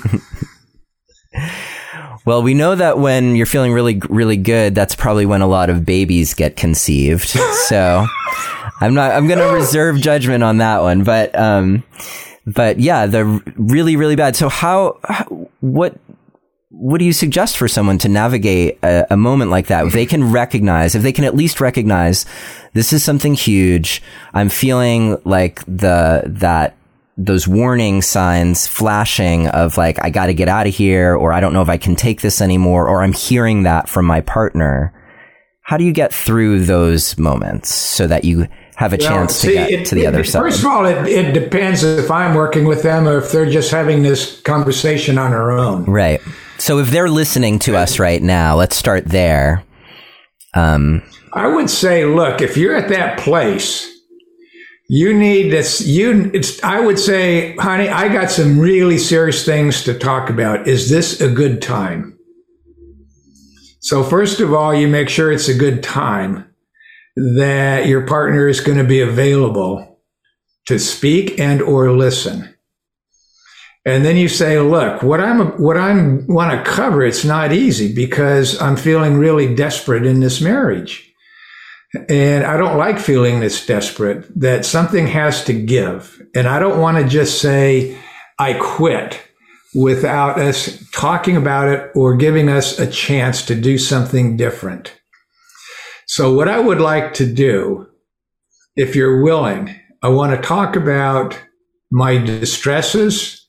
Well, we know that when you're feeling really, really good, that's probably when a lot of babies get conceived. So I'm going to reserve judgment on that one, but yeah, they're really, really bad. So what do you suggest for someone to navigate a moment like that? If they can at least recognize this is something huge. I'm feeling like those warning signs flashing of like, I got to get out of here, or I don't know if I can take this anymore, or I'm hearing that from my partner. How do you get through those moments so that you have a chance to get to the other side?
First of all, it depends if I'm working with them or if they're just having this conversation on their own.
Right. So if they're listening to us right now, let's start there.
I would say, look, if you're at that place, you need this. I would say, honey, I got some really serious things to talk about. Is this a good time? So first of all, you make sure it's a good time, that your partner is going to be available to speak and or listen. And then you say, look, what I want to cover, it's not easy because I'm feeling really desperate in this marriage. And I don't like feeling this desperate, that something has to give. And I don't want to just say, I quit without us talking about it or giving us a chance to do something different. So what I would like to do, if you're willing, I want to talk about my distresses,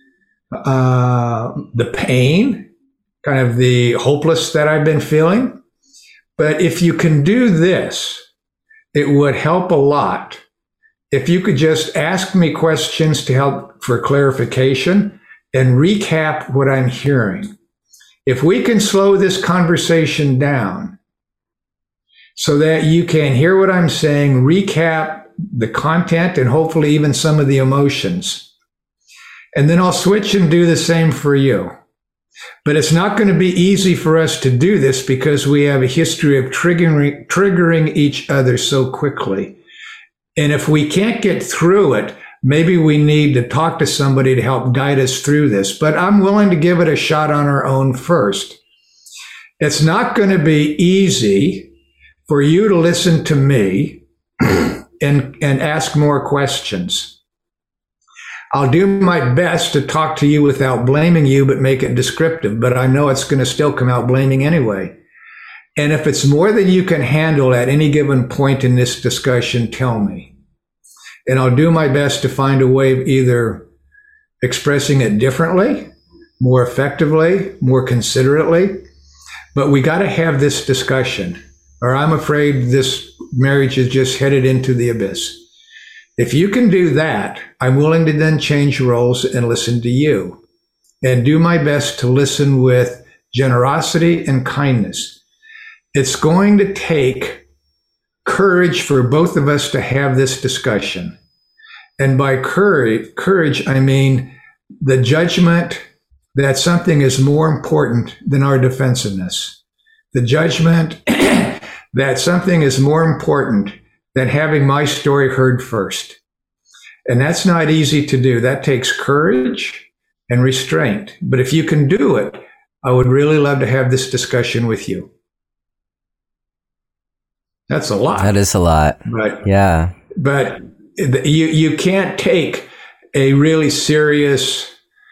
the pain, kind of the hopeless that I've been feeling. But if you can do this, it would help a lot if you could just ask me questions to help for clarification and recap what I'm hearing. If we can slow this conversation down so that you can hear what I'm saying, recap the content and hopefully even some of the emotions, and then I'll switch and do the same for you. But it's not going to be easy for us to do this because we have a history of triggering each other so quickly. And if we can't get through it, maybe we need to talk to somebody to help guide us through this. But I'm willing to give it a shot on our own first. It's not going to be easy for you to listen to me and ask more questions. I'll do my best to talk to you without blaming you, but make it descriptive. But I know it's going to still come out blaming anyway. And if it's more than you can handle at any given point in this discussion, tell me. And I'll do my best to find a way of either expressing it differently, more effectively, more considerately. But we got to have this discussion, or I'm afraid this marriage is just headed into the abyss. If you can do that, I'm willing to then change roles and listen to you and do my best to listen with generosity and kindness. It's going to take courage for both of us to have this discussion. And by courage, I mean the judgment that something is more important than our defensiveness. The judgment that something is more important than having my story heard first. And that's not easy to do. That takes courage and restraint. But if you can do it, I would really love to have this discussion with you. That's a lot.
That is a lot.
But,
yeah.
But you can't take a really serious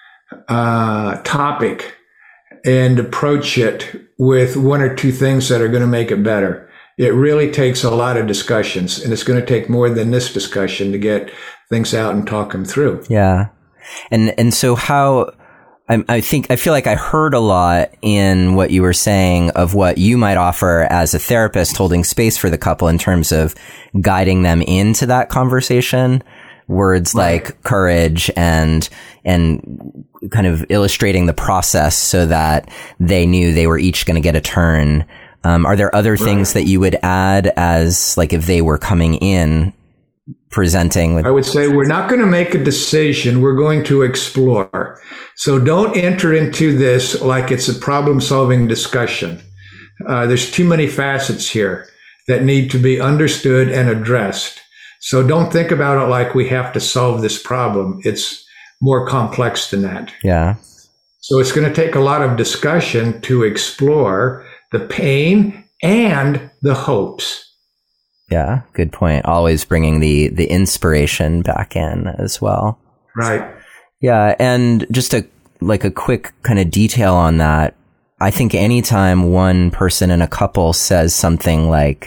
topic and approach it with one or two things that are going to make it better. It really takes a lot of discussions, and it's going to take more than this discussion to get things out and talk them through.
Yeah. And so how, I feel like I heard a lot in what you were saying of what you might offer as a therapist, holding space for the couple in terms of guiding them into that conversation. Words like courage and kind of illustrating the process so that they knew they were each going to get a turn. Are there other things that you would add as, like, if they were coming in presenting?
I would say we're not going to make a decision. We're going to explore. So don't enter into this like it's a problem-solving discussion. There's too many facets here that need to be understood and addressed. So don't think about it like we have to solve this problem. It's more complex than that.
Yeah.
So it's going to take a lot of discussion to explore the pain and the hopes.
Yeah, good point. Always bringing the inspiration back in as well.
Right.
Yeah, and just a quick kind of detail on that. I think anytime one person in a couple says something like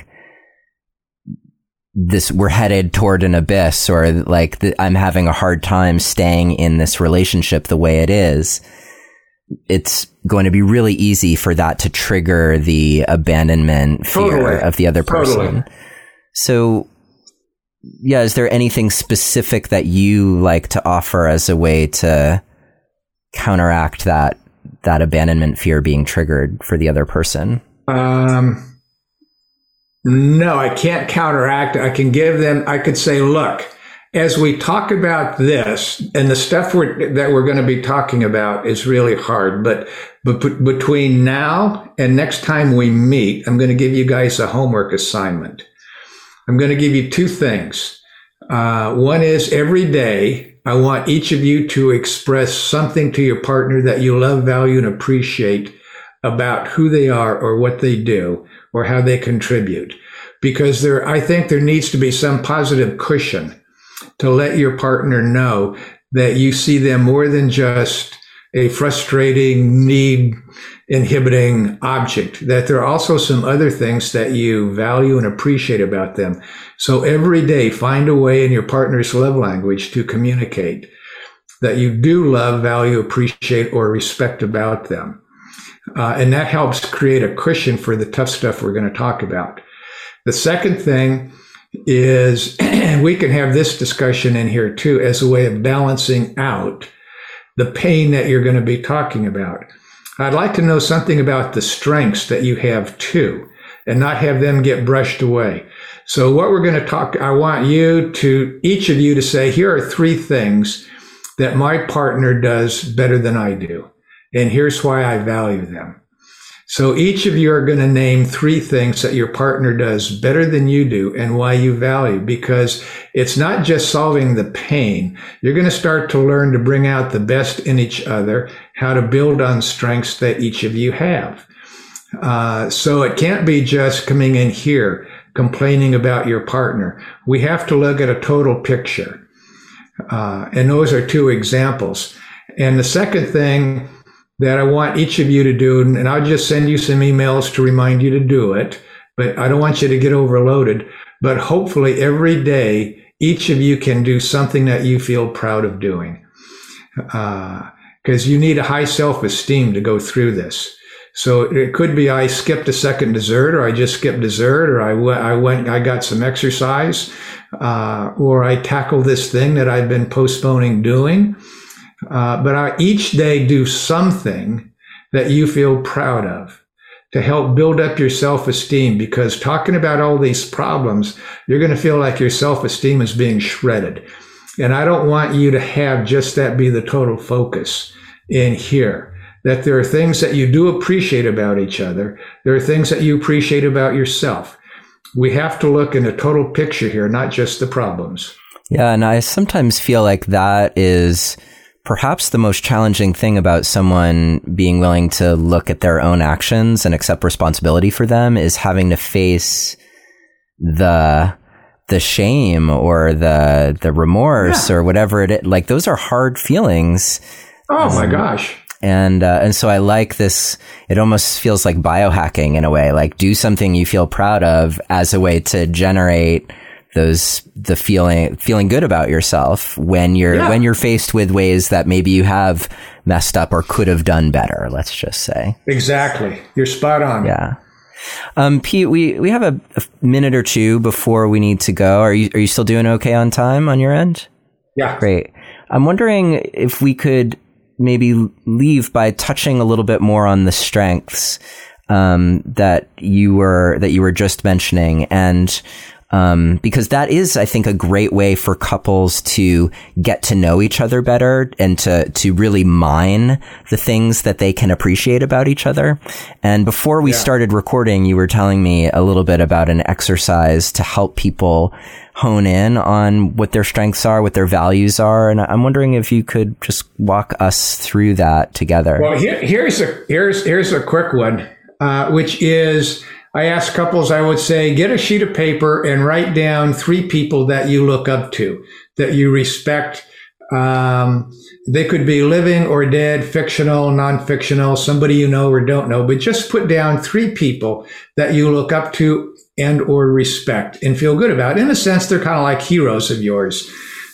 this, we're headed toward an abyss, or like I'm having a hard time staying in this relationship the way it is, it's going to be really easy for that to trigger the abandonment fear of the other person. Totally. So, yeah, is there anything specific that you like to offer as a way to counteract that abandonment fear being triggered for the other person?
No, I can't counteract. I could say, look, as we talk about this, and the stuff that we're going to be talking about is really hard, but between now and next time we meet, I'm going to give you guys a homework assignment. I'm going to give you two things. One is every day, I want each of you to express something to your partner that you love, value, and appreciate about who they are or what they do or how they contribute. Because I think there needs to be some positive cushion to let your partner know that you see them more than just a frustrating, need-inhibiting object, that there are also some other things that you value and appreciate about them. So every day, find a way in your partner's love language to communicate that you do love, value, appreciate, or respect about them. And that helps create a cushion for the tough stuff we're going to talk about. The second thing is, we can have this discussion in here too, as a way of balancing out the pain that you're going to be talking about. I'd like to know something about the strengths that you have too, and not have them get brushed away. So what we're going to talk, I want each of you to say, here are three things that my partner does better than I do. And here's why I value them. So each of you are going to name three things that your partner does better than you do and why you value, because it's not just solving the pain. You're going to start to learn to bring out the best in each other, how to build on strengths that each of you have. So it can't be just coming in here complaining about your partner. We have to look at a total picture. And those are two examples. And the second thing that I want each of you to do, and I'll just send you some emails to remind you to do it, but I don't want you to get overloaded. But hopefully every day, each of you can do something that you feel proud of doing. Because you need a high self-esteem to go through this. So it could be I skipped a second dessert, or I just skipped dessert, or I got some exercise, or I tackled this thing that I've been postponing doing. But I each day do something that you feel proud of to help build up your self-esteem, because talking about all these problems, you're going to feel like your self-esteem is being shredded. And I don't want you to have just that be the total focus in here, that there are things that you do appreciate about each other. There are things that you appreciate about yourself. We have to look in a total picture here, not just the problems.
Yeah, and I sometimes feel like that is perhaps the most challenging thing about someone being willing to look at their own actions and accept responsibility for them, is having to face the shame or the remorse or whatever it is. Like, those are hard feelings.
Oh my gosh.
And so I like this. It almost feels like biohacking in a way, like do something you feel proud of as a way to generate the feeling good about yourself when you're faced with ways that maybe you have messed up or could have done better, let's just say.
Exactly. You're spot on.
Yeah. Pete, we have a minute or two before we need to go. Are you still doing okay on time on your end?
Yeah.
Great. I'm wondering if we could maybe leave by touching a little bit more on the strengths that you were just mentioning, and because that is, I think, a great way for couples to get to know each other better and to really mine the things that they can appreciate about each other. And before we started recording, you were telling me a little bit about an exercise to help people hone in on what their strengths are, what their values are. And I'm wondering if you could just walk us through that together.
Well, here's a quick one, which is, I ask couples, I would say, get a sheet of paper and write down 3 people that you look up to, that you respect. They could be living or dead, fictional, non-fictional, somebody you know or don't know, but just put down 3 people that you look up to and or respect and feel good about. In a sense, they're kind of like heroes of yours.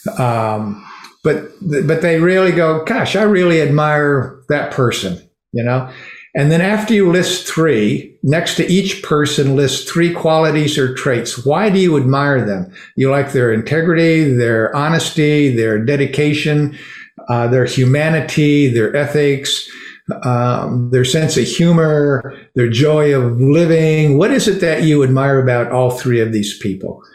But they really go, gosh, I really admire that person, you know? And then after you list 3, next to each person, list 3 qualities or traits. Why do you admire them? You like their integrity, their honesty, their dedication, their humanity, their ethics, their sense of humor, their joy of living. What is it that you admire about all 3 of these people?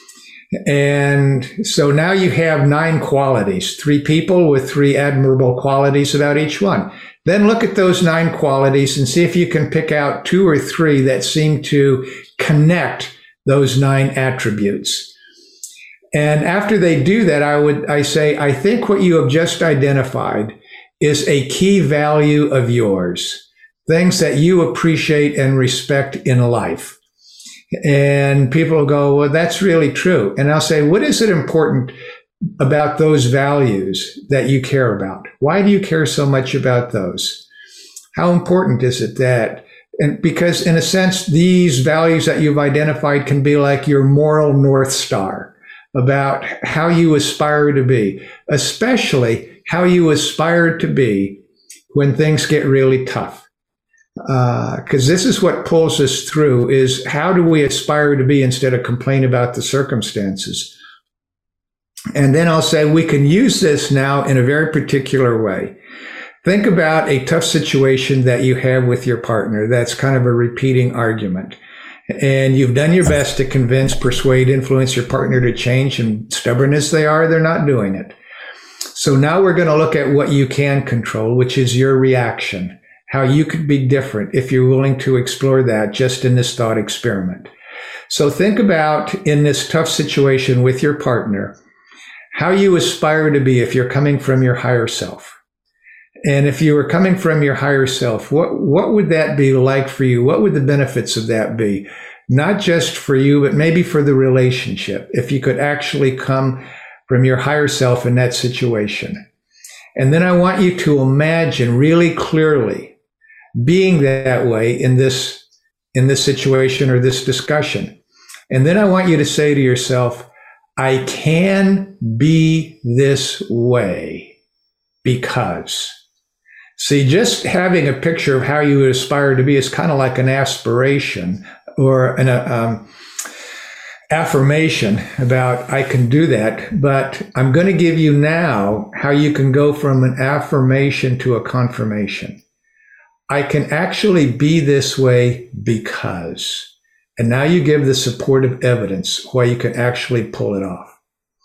And so now you have 9 qualities, 3 people with 3 admirable qualities about each one. Then look at those 9 qualities and see if you can pick out 2 or 3 that seem to connect those 9 attributes. And after they do that, I say, I think what you have just identified is a key value of yours, things that you appreciate and respect in life. And people will go, well, that's really true. And I'll say, what is it important about those values that you care about? Why do you care so much about those? How important is it that, and because in a sense, these values that you've identified can be like your moral North Star about how you aspire to be, especially how you aspire to be when things get really tough. Because this is what pulls us through, is how do we aspire to be instead of complain about the circumstances? And then I'll say we can use this now in a very particular way. Think about a tough situation that you have with your partner that's kind of a repeating argument. And you've done your best to convince, persuade, influence your partner to change, and stubborn as they are, they're not doing it. So now we're going to look at what you can control, which is your reaction, how you could be different if you're willing to explore that just in this thought experiment. So think about, in this tough situation with your partner, how you aspire to be if you're coming from your higher self. And if you were coming from your higher self, what would that be like for you? What would the benefits of that be? Not just for you, but maybe for the relationship, if you could actually come from your higher self in that situation. And then I want you to imagine really clearly being that way in this situation or this discussion. And then I want you to say to yourself, I can be this way because. See, just having a picture of how you would aspire to be is kind of like an aspiration or an affirmation about I can do that. But I'm going to give you now how you can go from an affirmation to a confirmation. I can actually be this way because. And now you give the supportive evidence why you can actually pull it off.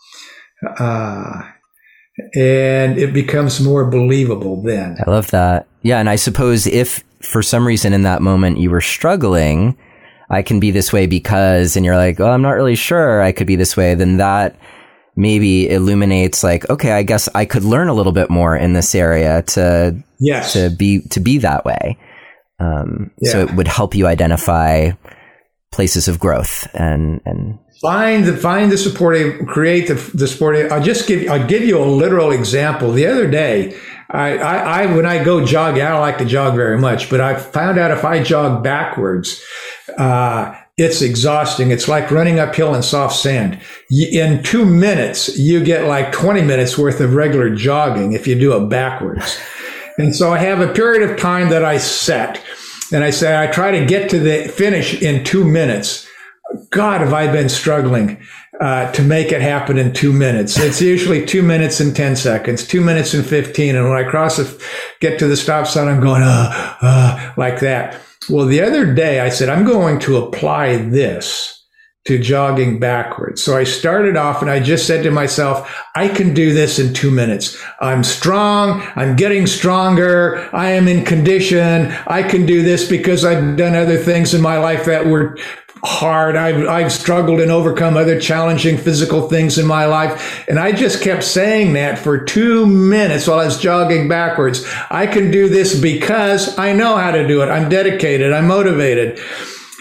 And it becomes more believable then.
I love that. Yeah, and I suppose if for some reason in that moment you were struggling, I can be this way because, and you're like, oh, I'm not really sure I could be this way, then that maybe illuminates like, okay, I guess I could learn a little bit more in this area to be that way. So it would help you identify places of growth and
find the supportive, create the supportive. I'll give you a literal example. The other day, I when I go jogging, I don't like to jog very much, but I found out if I jog backwards, it's exhausting. It's like running uphill in soft sand. In 2 minutes, you get like 20 minutes worth of regular jogging if you do it backwards. And so I have a period of time that I set. And I say, I try to get to the finish in 2 minutes. God, have I been struggling to make it happen in 2 minutes. It's usually 2 minutes and 10 seconds, 2 minutes and 15. And when I get to the stop sign, I'm going, like that. Well, the other day I said, I'm going to apply this to jogging backwards. So I started off and I just said to myself, I can do this in 2 minutes. I'm strong. I'm getting stronger. I am in condition. I can do this because I've done other things in my life that were hard. I've struggled and overcome other challenging physical things in my life. And I just kept saying that for 2 minutes while I was jogging backwards. I can do this because I know how to do it. I'm dedicated. I'm motivated.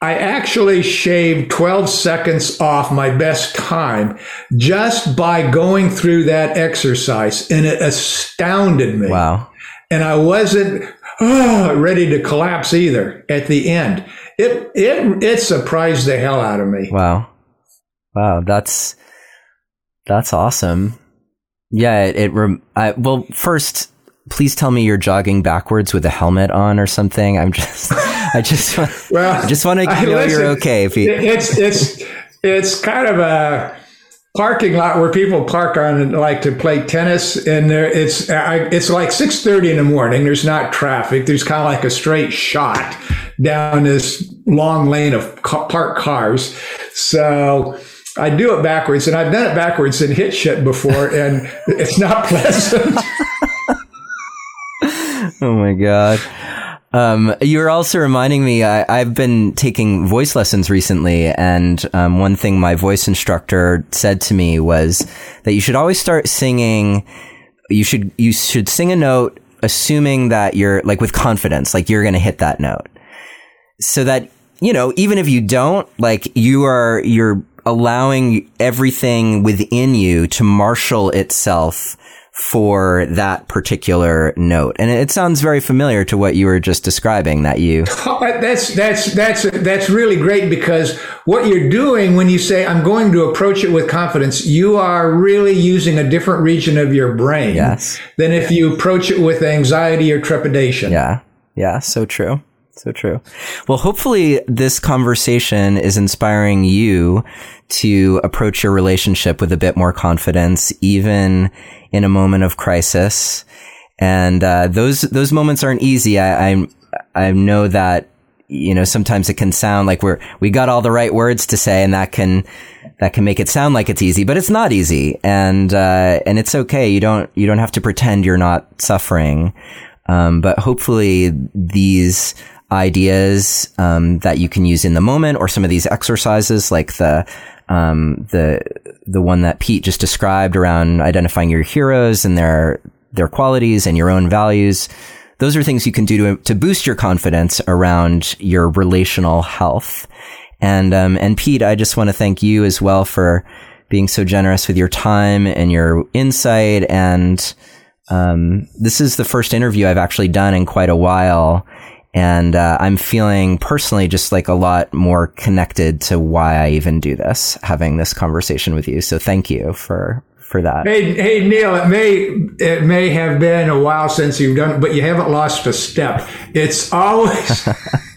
I actually shaved 12 seconds off my best time just by going through that exercise. And it astounded me.
Wow.
And I wasn't ready to collapse either at the end. It surprised the hell out of me.
Wow. That's awesome. Yeah. Well, first, please tell me you're jogging backwards with a helmet on or something. I just want to know you're okay.
It's kind of a parking lot where people park on and like to play tennis, and it's like 6:30 in the morning. There's not traffic. There's kind of like a straight shot down this long lane of parked cars. So I do it backwards, and I've done it backwards and hit shit before, and it's not pleasant.
Oh my God. You were also reminding me, I've been taking voice lessons recently, and one thing my voice instructor said to me was that you should always start singing. You should sing a note, assuming that you're like with confidence, like you're going to hit that note, so that, you know, even if you don't, like you're allowing everything within you to marshal itself for that particular note. And it sounds very familiar to what you were just describing, that you... That's really great, because what you're doing when you say, I'm going to approach it with confidence, you are really using a different region of your brain than if you approach it with anxiety or trepidation. Yeah, so true. So true. Well, hopefully this conversation is inspiring you to approach your relationship with a bit more confidence, even in a moment of crisis. And those moments aren't easy. I know that, you know, sometimes it can sound like we got all the right words to say, and that can make it sound like it's easy, but it's not easy. And it's okay. You don't have to pretend you're not suffering. But hopefully these ideas that you can use in the moment, or some of these exercises like the one that Pete just described around identifying your heroes and their qualities and your own values, those are things you can do to boost your confidence around your relational health. And Pete, I just want to thank you as well for being so generous with your time and your insight. And this is the first interview I've actually done in quite a while. And I'm feeling personally just like a lot more connected to why I even do this, having this conversation with you. So thank you for that.
Hey, Neil, it may have been a while since you've done it, but you haven't lost a step. It's always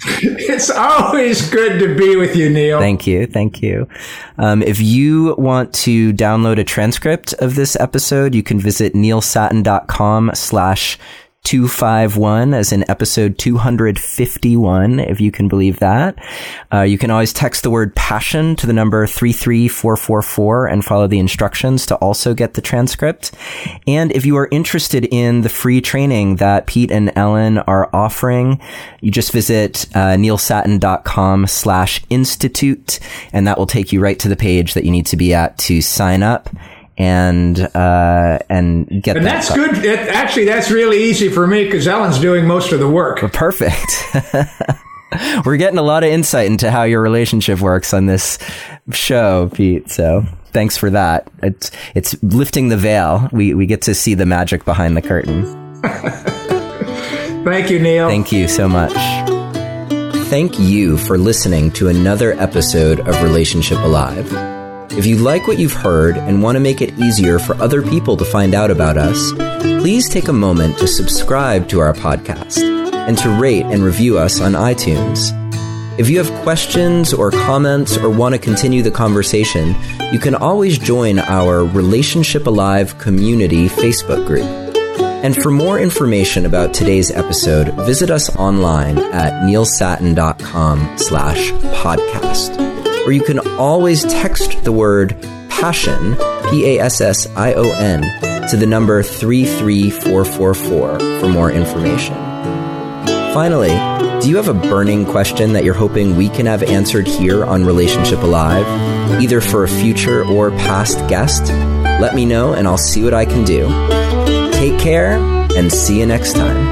good to be with you, Neil.
Thank you. If you want to download a transcript of this episode, you can visit neilsattin.com/251, as in episode 251, if you can believe that. You can always text the word passion to the number 33444 and follow the instructions to also get the transcript. And if you are interested in the free training that Pete and Ellen are offering, you just visit neilsattin.com/institute, and that will take you right to the page that you need to be at to sign up and get that.
And that's good. That's really easy for me, because Ellen's doing most of the work.
Well, perfect. We're getting a lot of insight into how your relationship works on this show, Pete. So thanks for that. It's lifting the veil. We get to see the magic behind the curtain.
Thank you, Neil.
Thank you so much. Thank you for listening to another episode of Relationship Alive. If you like what you've heard and want to make it easier for other people to find out about us, please take a moment to subscribe to our podcast and to rate and review us on iTunes. If you have questions or comments or want to continue the conversation, you can always join our Relationship Alive community Facebook group. And for more information about today's episode, visit us online at neilsattin.com/podcast. Or you can always text the word passion, PASSION, to the number 33444 for more information. Finally, do you have a burning question that you're hoping we can have answered here on Relationship Alive, either for a future or past guest? Let me know and I'll see what I can do. Take care and see you next time.